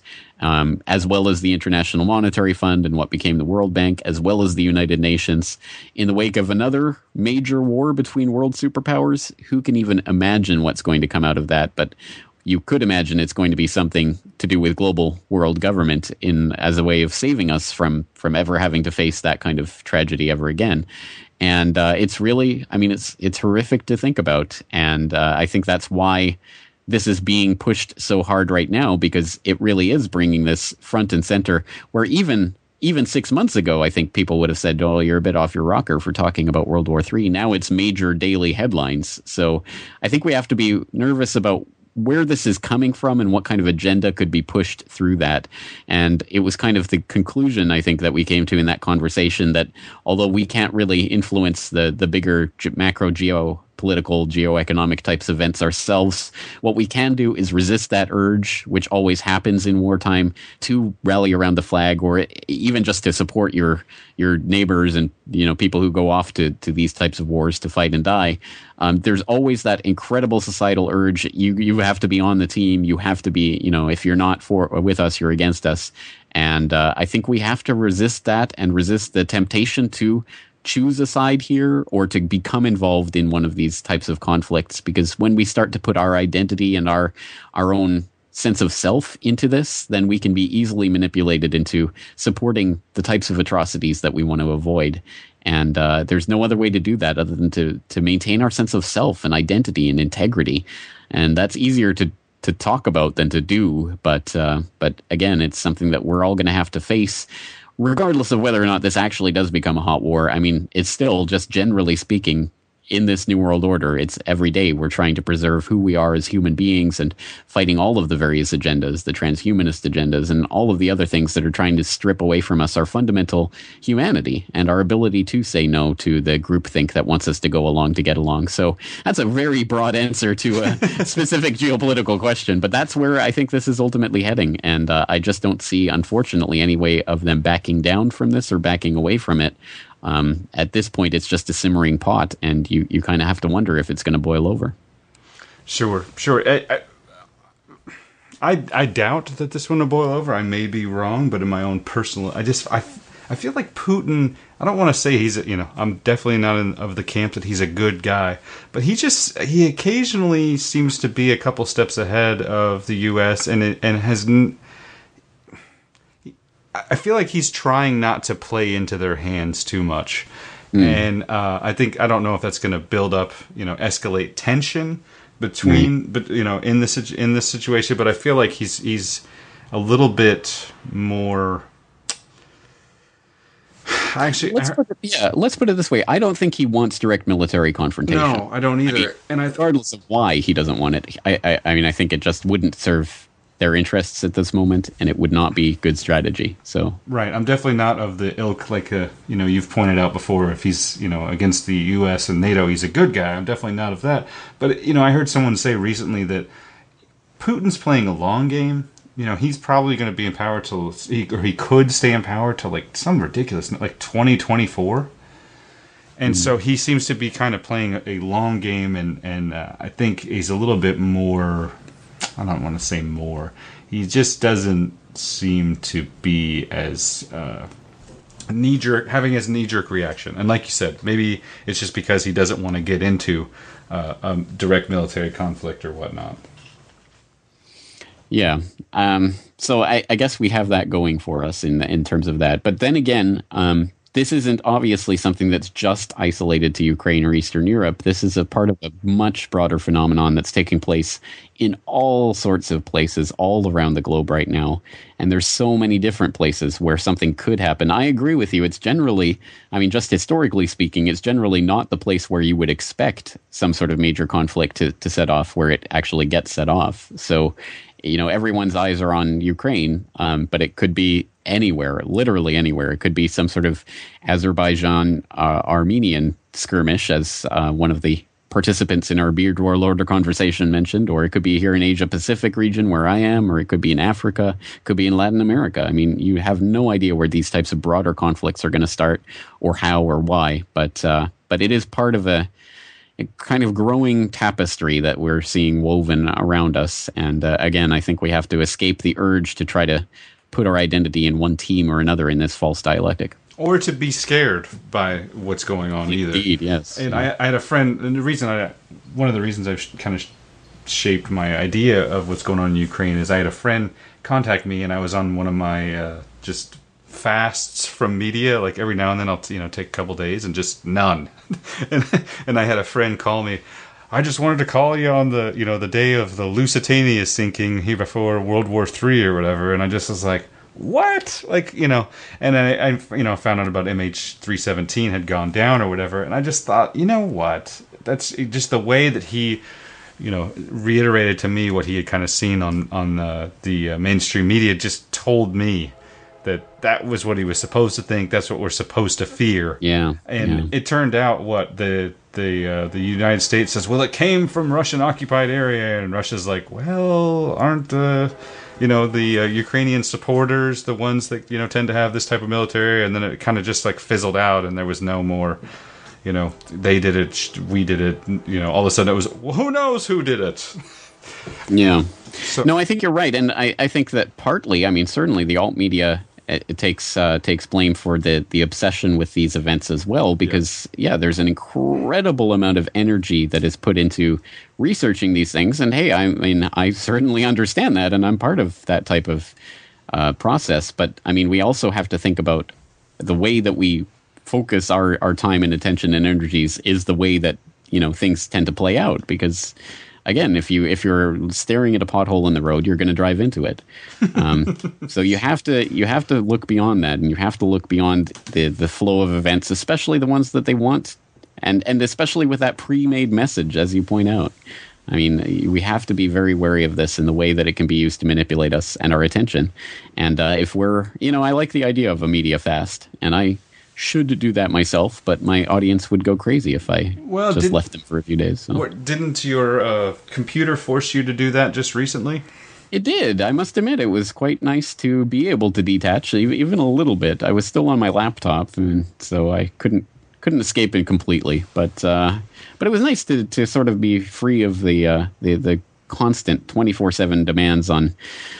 as well as the International Monetary Fund and what became the World Bank, as well as the United Nations. In the wake of another major war between world superpowers, who can even imagine what's going to come out of that? But you could imagine it's going to be something to do with global world government as a way of saving us from ever having to face that kind of tragedy ever again. And it's really, I mean, it's horrific to think about. And I think that's why this is being pushed so hard right now, because it really is bringing this front and center, where even 6 months ago, I think people would have said, oh, you're a bit off your rocker for talking about World War III. Now it's major daily headlines. So I think we have to be nervous about where this is coming from and what kind of agenda could be pushed through that. And it was kind of the conclusion, I think, that we came to in that conversation, that although we can't really influence the bigger macro geopolitical, geoeconomic types of events ourselves, what we can do is resist that urge, which always happens in wartime, to rally around the flag, or even just to support your neighbors and people who go off to these types of wars to fight and die. There's always that incredible societal urge. You have to be on the team. You have to be, if you're not with us, you're against us. And I think we have to resist that and resist the temptation to choose a side here or to become involved in one of these types of conflicts, because when we start to put our identity and our own sense of self into this, then we can be easily manipulated into supporting the types of atrocities that we want to avoid. And there's no other way to do that other than to maintain our sense of self and identity and integrity. And that's easier to talk about than to do. But again, it's something that we're all going to have to face, regardless of whether or not this actually does become a hot war. I mean, it's still, just generally speaking, in this New World Order, it's every day we're trying to preserve who we are as human beings and fighting all of the various agendas, the transhumanist agendas, and all of the other things that are trying to strip away from us our fundamental humanity and our ability to say no to the groupthink that wants us to go along to get along. So that's a very broad answer to a specific geopolitical question, but that's where I think this is ultimately heading. And I just don't see, unfortunately, any way of them backing down from this or backing away from it. At this point, it's just a simmering pot, and you kind of have to wonder if it's going to boil over. Sure. I doubt that this one will boil over. I may be wrong, but in my own personal, I feel like Putin. I don't want to say he's, I'm definitely not of the camp that he's a good guy, but he occasionally seems to be a couple steps ahead of the U.S. and has. I feel like he's trying not to play into their hands too much. And I don't know if that's going to build up, escalate tension between, but in this situation. But I feel like he's a little bit more. Actually, let's put it this way. I don't think he wants direct military confrontation. No, I don't either. Regardless of why he doesn't want it, I mean, I think it just wouldn't serve their interests at this moment, and it would not be good strategy. So right, I'm definitely not of the ilk like you've pointed out before. If he's against the U.S. and NATO, he's a good guy. I'm definitely not of that. But I heard someone say recently that Putin's playing a long game. He's probably going to be in power till he could stay in power till like some ridiculous like 2024. And so he seems to be kind of playing a long game, and I think he's a little bit more. I don't want to say more. He just doesn't seem to be as having his knee-jerk reaction. And like you said, maybe it's just because he doesn't want to get into direct military conflict or whatnot. Yeah. So I guess we have that going for us in terms of that. But then again, this isn't obviously something that's just isolated to Ukraine or Eastern Europe. This is a part of a much broader phenomenon that's taking place in all sorts of places all around the globe right now. And there's so many different places where something could happen. I agree with you. It's generally, just historically speaking, it's generally not the place where you would expect some sort of major conflict to set off where it actually gets set off. So, everyone's eyes are on Ukraine, but it could be anywhere, literally anywhere. It could be some sort of Azerbaijan-Armenian skirmish, as one of the participants in our Beard Warlord conversation mentioned, or it could be here in Asia-Pacific region where I am, or it could be in Africa, it could be in Latin America. I mean, you have no idea where these types of broader conflicts are going to start, or how, or why. But it is part of a kind of growing tapestry that we're seeing woven around us. And again, I think we have to escape the urge to try to put our identity in one team or another in this false dialectic. Or to be scared by what's going on either. Indeed, yes. And I had a friend, and one of the reasons I've kind of shaped my idea of what's going on in Ukraine is I had a friend contact me, and I was on one of my just fasts from media. Like every now and then I'll take a couple days and just none. and I had a friend call me. I just wanted to call you on the the day of the Lusitania sinking here before World War III or whatever, and I just was like, what? And I found out about MH317 had gone down or whatever, and I just thought, what? That's just the way that he, reiterated to me what he had kind of seen on the mainstream media, just told me that was what he was supposed to think. That's what we're supposed to fear. Yeah. And it turned out the United States says, well, it came from Russian occupied area, and Russia's like, well, aren't the Ukrainian supporters the ones that tend to have this type of military? And then it kind of just like fizzled out, and there was no more. They did it, we did it. All of a sudden it was, well, who knows who did it? Yeah. So, no, I think you're right. And I think that partly, certainly the alt media it takes blame for the obsession with these events as well, because there's an incredible amount of energy that is put into researching these things. And hey, I mean, I certainly understand that, and I'm part of that type of process. But I mean, we also have to think about the way that we focus our time and attention and energies is the way that, you know, things tend to play out. Because again, if you're staring at a pothole in the road, you're going to drive into it. So you have to look beyond that, and you have to look beyond the flow of events, especially the ones that they want, and especially with that pre-made message, as you point out. I mean, we have to be very wary of this in the way that it can be used to manipulate us and our attention. And if we're, you know, I like the idea of a media fast, and I should do that myself, but my audience would go crazy if I left them for a few days. So. Didn't your computer force you to do that just recently? It did. I must admit, it was quite nice to be able to detach, even a little bit. I was still on my laptop, and so I couldn't escape it completely. But it was nice to sort of be free of the constant 24/7 demands on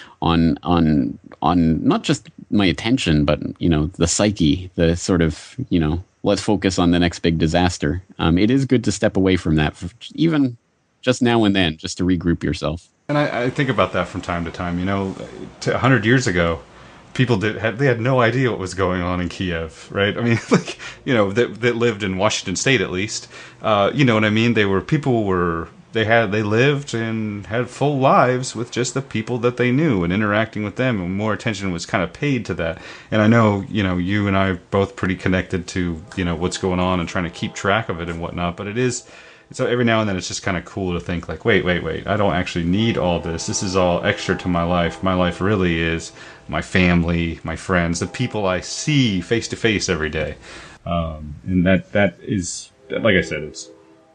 not just my attention, but, you know, the psyche, the sort of, you know, let's focus on the next big disaster. It is good to step away from that, even just now and then, just to regroup yourself. And I think about that from time to time. You know, 100 years ago, people they had no idea what was going on in Kiev, right? I mean, like, you know, that lived in Washington State, at least. You know what I mean? They lived and had full lives with just the people that they knew and interacting with them, and more attention was kind of paid to that. And I know, you know, you and I are both pretty connected to, you know, what's going on and trying to keep track of it and whatnot. But so every now and then it's just kind of cool to think like, wait, I don't actually need all this. This is all extra to my life. My life really is my family, my friends, the people I see face to face every day. And that is, like I said, it's,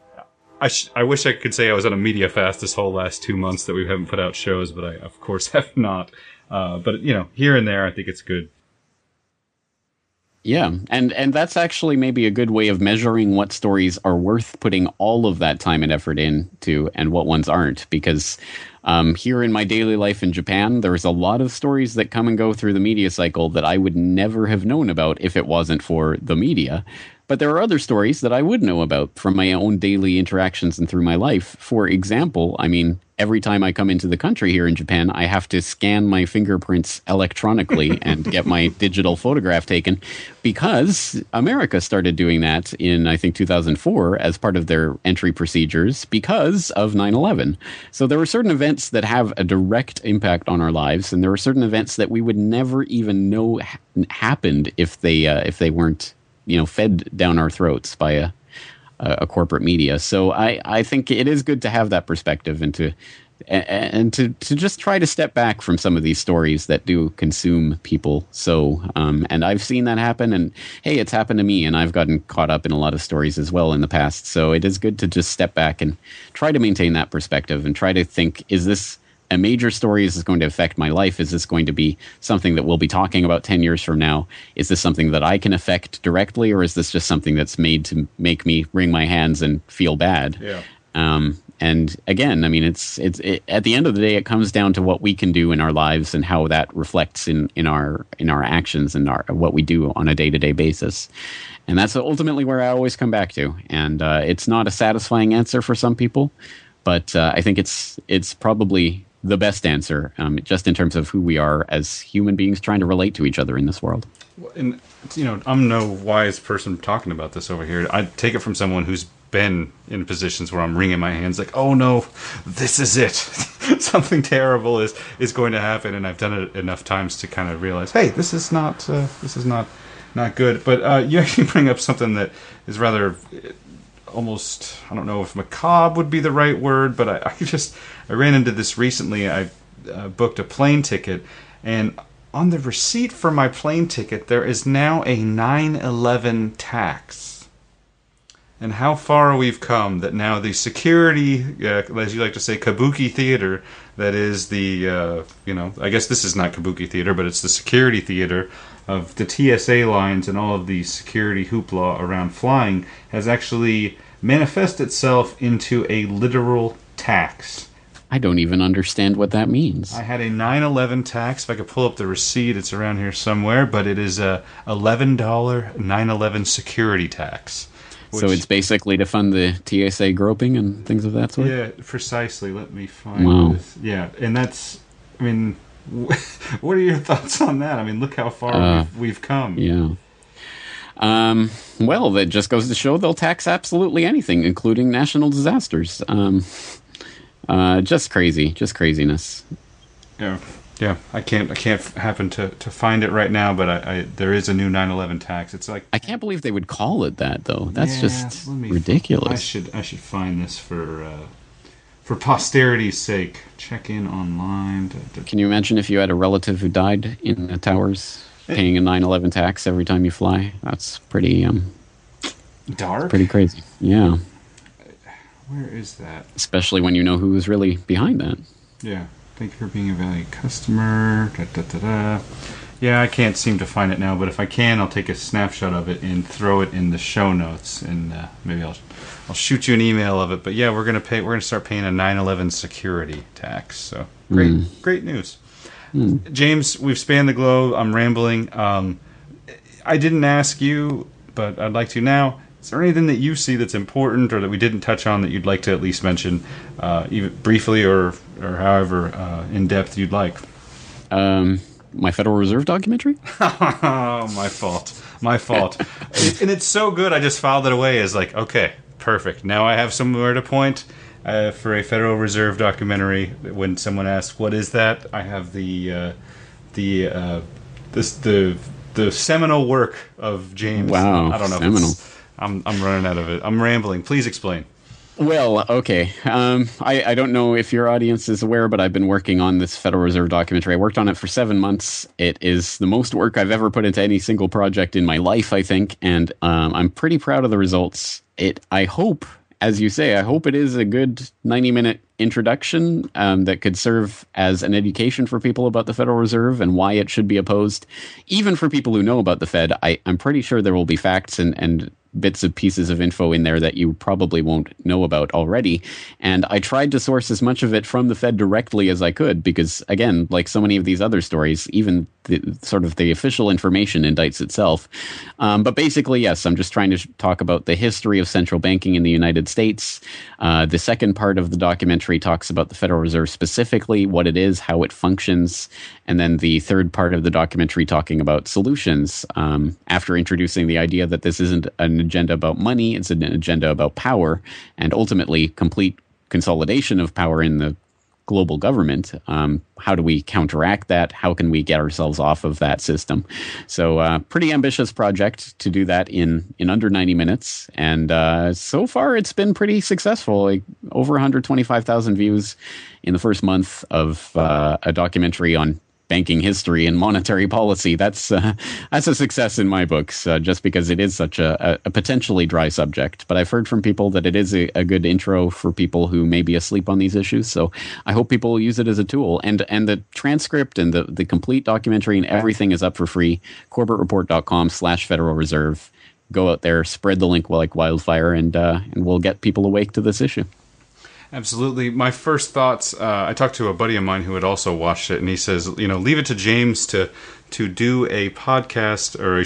I wish I could say I was on a media fast this whole last 2 months that we haven't put out shows, but I, of course, have not. But, you know, here and there, I think it's good. Yeah, and that's actually maybe a good way of measuring what stories are worth putting all of that time and effort into and what ones aren't. Because here in my daily life in Japan, there's a lot of stories that come and go through the media cycle that I would never have known about if it wasn't for the media. But there are other stories that I would know about from my own daily interactions and through my life. For example, I mean, every time I come into the country here in Japan, I have to scan my fingerprints electronically and get my digital photograph taken, because America started doing that in, I think, 2004 as part of their entry procedures because of 9/11. So there were certain events that have a direct impact on our lives, and there were certain events that we would never even know happened if they weren't, you know, fed down our throats by a corporate media. So I think it is good to have that perspective and to just try to step back from some of these stories that do consume people. So and I've seen that happen, and hey, it's happened to me, and I've gotten caught up in a lot of stories as well in the past. So it is good to just step back and try to maintain that perspective and try to think, is this a major story? Is this going to affect my life? Is this going to be something that we'll be talking about 10 years from now? Is this something that I can affect directly, or is this just something that's made to make me wring my hands and feel bad? Yeah. And again, I mean, it's at the end of the day, it comes down to what we can do in our lives and how that reflects in our actions and what we do on a day-to-day basis. And that's ultimately where I always come back to. And it's not a satisfying answer for some people, but I think it's probably the best answer, just in terms of who we are as human beings trying to relate to each other in this world. And, you know, I'm no wise person talking about this over here. I take it from someone who's been in positions where I'm wringing my hands like, oh no, this is it. Something terrible is going to happen, and I've done it enough times to kind of realize, hey, this is not good. But you actually bring up something that is rather almost, I don't know if macabre would be the right word, but I ran into this recently. I booked a plane ticket, and on the receipt for my plane ticket, there is now a 9/11 tax. And how far we've come that now the security, as you like to say, kabuki theater, that is the, I guess this is not kabuki theater, but it's the security theater of the TSA lines and all of the security hoopla around flying, has actually manifested itself into a literal tax. I don't even understand what that means. I had a 9/11 tax. If I could pull up the receipt, it's around here somewhere. But it is a $11 9/11 security tax. So it's basically to fund the TSA groping and things of that sort? Yeah, precisely. Let me find this. Yeah, and that's, I mean, what are your thoughts on that? I mean, look how far we've come. Yeah. Well, that just goes to show they'll tax absolutely anything, including national disasters. Just crazy, just craziness. Yeah. I can't happen to find it right now, but there is a new 9/11 tax. It's like, I can't believe they would call it that, though. That's just ridiculous. I should find this for posterity's sake. Check in online. Can you imagine if you had a relative who died in the towers, paying a 9/11 tax every time you fly? That's pretty dark. Pretty crazy. Yeah. Where is that? Especially when you know who was really behind that. Yeah. Thank you for being a valued customer. Yeah, I can't seem to find it now, but if I can, I'll take a snapshot of it and throw it in the show notes, and maybe I'll shoot you an email of it. But yeah, we're gonna start paying a 9/11 security tax. So great news. James, we've spanned the globe. I'm rambling. I didn't ask you, but I'd like to now. Is there anything that you see that's important or that we didn't touch on that you'd like to at least mention, even briefly or however in depth you'd like? My Federal Reserve documentary? Oh, my fault. And it's so good, I just filed it away as like, okay, perfect. Now I have somewhere to point for a Federal Reserve documentary. When someone asks, what is that? I have the seminal work of James. Wow, I don't know. Seminal. I'm running out of it. I'm rambling. Please explain. Well, okay. I don't know if your audience is aware, but I've been working on this Federal Reserve documentary. I worked on it for 7 months. It is the most work I've ever put into any single project in my life, I think, and I'm pretty proud of the results. I hope, as you say, I hope it is a good 90-minute introduction that could serve as an education for people about the Federal Reserve and why it should be opposed. Even for people who know about the Fed, I'm pretty sure there will be facts and bits of pieces of info in there that you probably won't know about already. And I tried to source as much of it from the Fed directly as I could because, again, like so many of these other stories, even the official information indicts itself. But basically, yes, I'm just trying to talk about the history of central banking in the United States. The second part of the documentary talks about the Federal Reserve specifically, what it is, how it functions. And then the third part of the documentary talking about solutions, after introducing the idea that this isn't an agenda about money, it's an agenda about power, and ultimately complete consolidation of power in the global government. How do we counteract that? How can we get ourselves off of that system? So pretty ambitious project to do that in under 90 minutes. And so far it's been pretty successful, like over 125,000 views in the first month of a documentary on banking history and monetary policy. That's a success in my books, just because it is such a potentially dry subject. But I've heard from people that it is a good intro for people who may be asleep on these issues. So I hope people will use it as a tool. And the transcript and the complete documentary and everything is up for free. CorbettReport.com/Federal Reserve. Go out there, spread the link like wildfire, and we'll get people awake to this issue. Absolutely. My first thoughts, I talked to a buddy of mine who had also watched it, and he says, leave it to James to do a podcast or,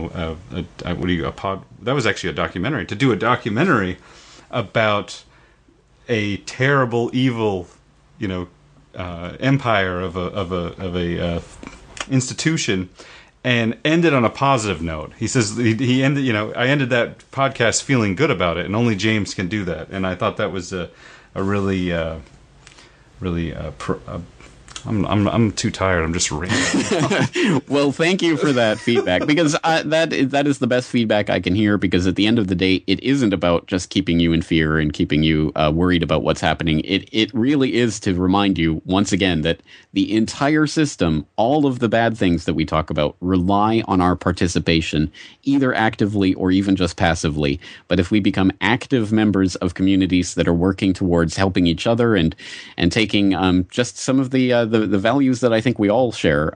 that was actually a documentary, to do a documentary about a terrible, evil, empire of a institution, and ended on a positive note. He says he ended, I ended that podcast feeling good about it, and only James can do that. And I thought that was a really I'm too tired. I'm just rambling. Well, thank you for that feedback, because that is the best feedback I can hear, because at the end of the day, it isn't about just keeping you in fear and keeping you worried about what's happening. It really is to remind you once again that the entire system, all of the bad things that we talk about, rely on our participation, either actively or even just passively. But if we become active members of communities that are working towards helping each other and taking just some of the the values that I think we all share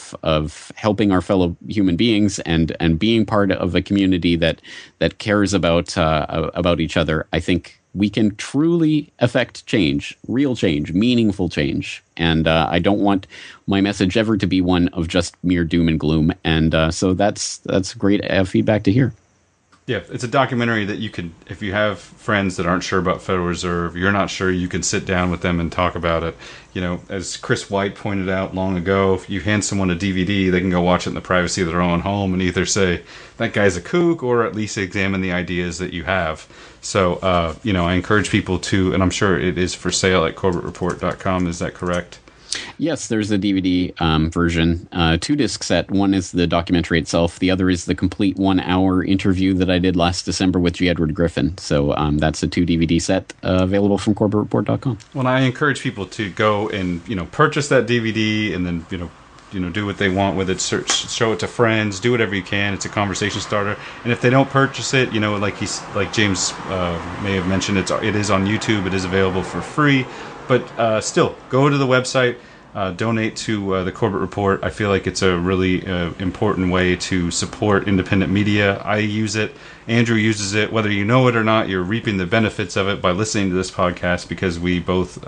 of helping our fellow human beings and being part of a community that cares about each other, I think we can truly affect change, real change, meaningful change. And I don't want my message ever to be one of just mere doom and gloom. And so that's great feedback to hear. Yeah, it's a documentary that you can, if you have friends that aren't sure about Federal Reserve, you're not sure, you can sit down with them and talk about it. You know, as Chris White pointed out long ago, if you hand someone a DVD, they can go watch it in the privacy of their own home and either say, that guy's a kook, or at least examine the ideas that you have. So, you know, I encourage people to, and I'm sure it is for sale at corbettreport.com, is that correct? Yes, there's a DVD version, 2-disc set. One is the documentary itself. The other is the complete 1-hour interview that I did last December with G. Edward Griffin. So that's a 2-DVD set available from corbettreport.com. Well, I encourage people to go and, you know, purchase that DVD and then, you know, do what they want with it. Show it to friends. Do whatever you can. It's a conversation starter. And if they don't purchase it, you know, like James may have mentioned, it is on YouTube. It is available for free. But still, go to the website, donate to the Corbett Report. I feel like it's a really important way to support independent media. I use it. Andrew uses it. Whether you know it or not, you're reaping the benefits of it by listening to this podcast because we both,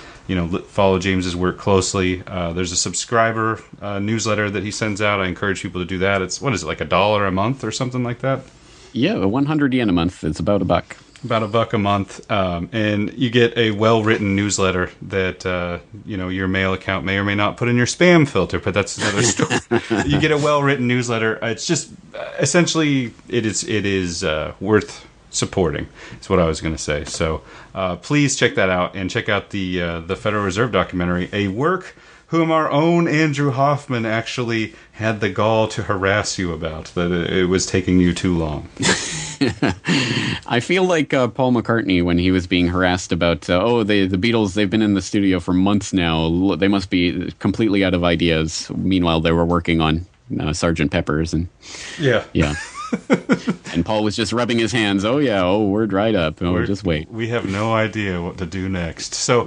follow James's work closely. There's a subscriber newsletter that he sends out. I encourage people to do that. It's, what is it, like $1 a month or something like that? Yeah, 100 yen a month. It's about $1. About $1 a month, and you get a well-written newsletter that your mail account may or may not put in your spam filter, but that's another story. You get a well-written newsletter. It's just essentially it is worth supporting. Is what I was going to say. So please check that out and check out the Federal Reserve documentary, a work whom our own Andrew Hoffman actually had the gall to harass you about, that it was taking you too long. I feel like Paul McCartney when he was being harassed about, the Beatles, they've been in the studio for months now. They must be completely out of ideas. Meanwhile, they were working on Sgt. Pepper's. And yeah. And Paul was just rubbing his hands. We're dried up. Just wait. We have no idea what to do next. So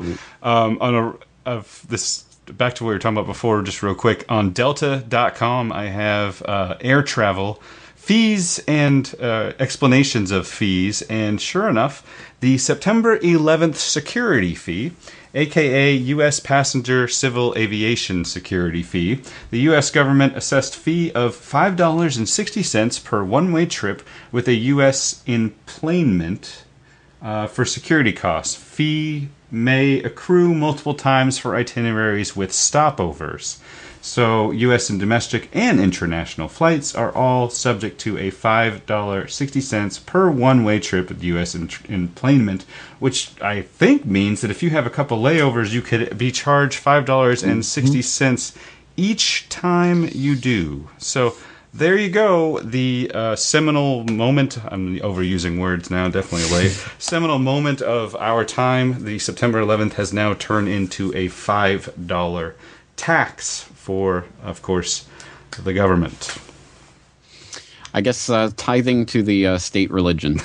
back to what we were talking about before, just real quick, on Delta.com, I have air travel fees and explanations of fees. And sure enough, the September 11th security fee, aka U.S. Passenger Civil Aviation Security Fee, the U.S. government assessed fee of $5.60 per one-way trip with a U.S. enplanement for security costs. Fee may accrue multiple times for itineraries with stopovers. So U.S. and domestic and international flights are all subject to a $5.60 per one-way trip with U.S. enplanement, which I think means that if you have a couple layovers, you could be charged $5.60 each time you do. So there you go, the seminal moment, I'm overusing words now, definitely late, seminal moment of our time. The September 11th has now turned into a $5 tax for, of course, the government. I guess tithing to the state religion.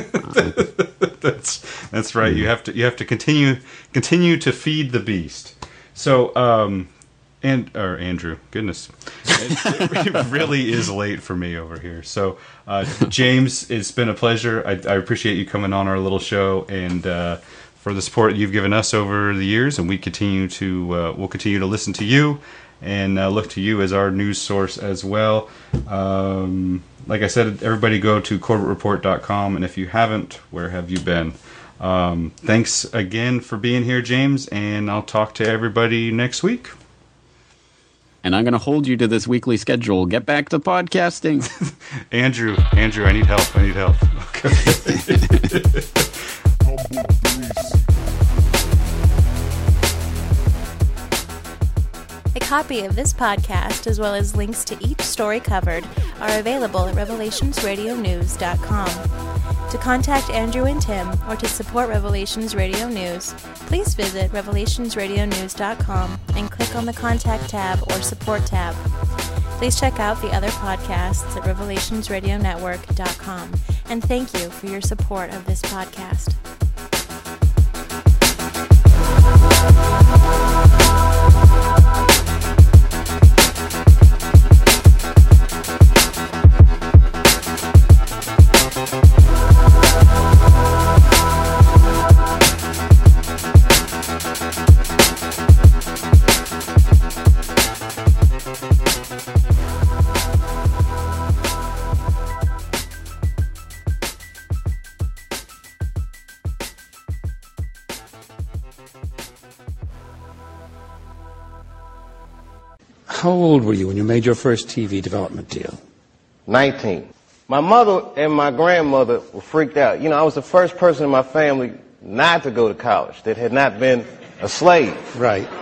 That's right. You have to continue to feed the beast. So, Andrew, goodness, it really is late for me over here. So, James, it's been a pleasure. I appreciate you coming on our little show and for the support you've given us over the years. And we'll continue to listen to you and look to you as our news source as well. Like I said, everybody go to corbettreport.com. And if you haven't, where have you been? Thanks again for being here, James. And I'll talk to everybody next week. And I'm going to hold you to this weekly schedule. Get back to podcasting. Andrew, I need help. Okay. A copy of this podcast, as well as links to each story covered, are available at revelationsradionews.com. To contact Andrew and Tim, or to support Revelations Radio News, please visit revelationsradionews.com and click on the Contact tab or Support tab. Please check out the other podcasts at revelationsradionetwork.com. And thank you for your support of this podcast. How old were you when you made your first TV development deal? 19. My mother and my grandmother were freaked out. You know, I was the first person in my family not to go to college that had not been a slave. Right.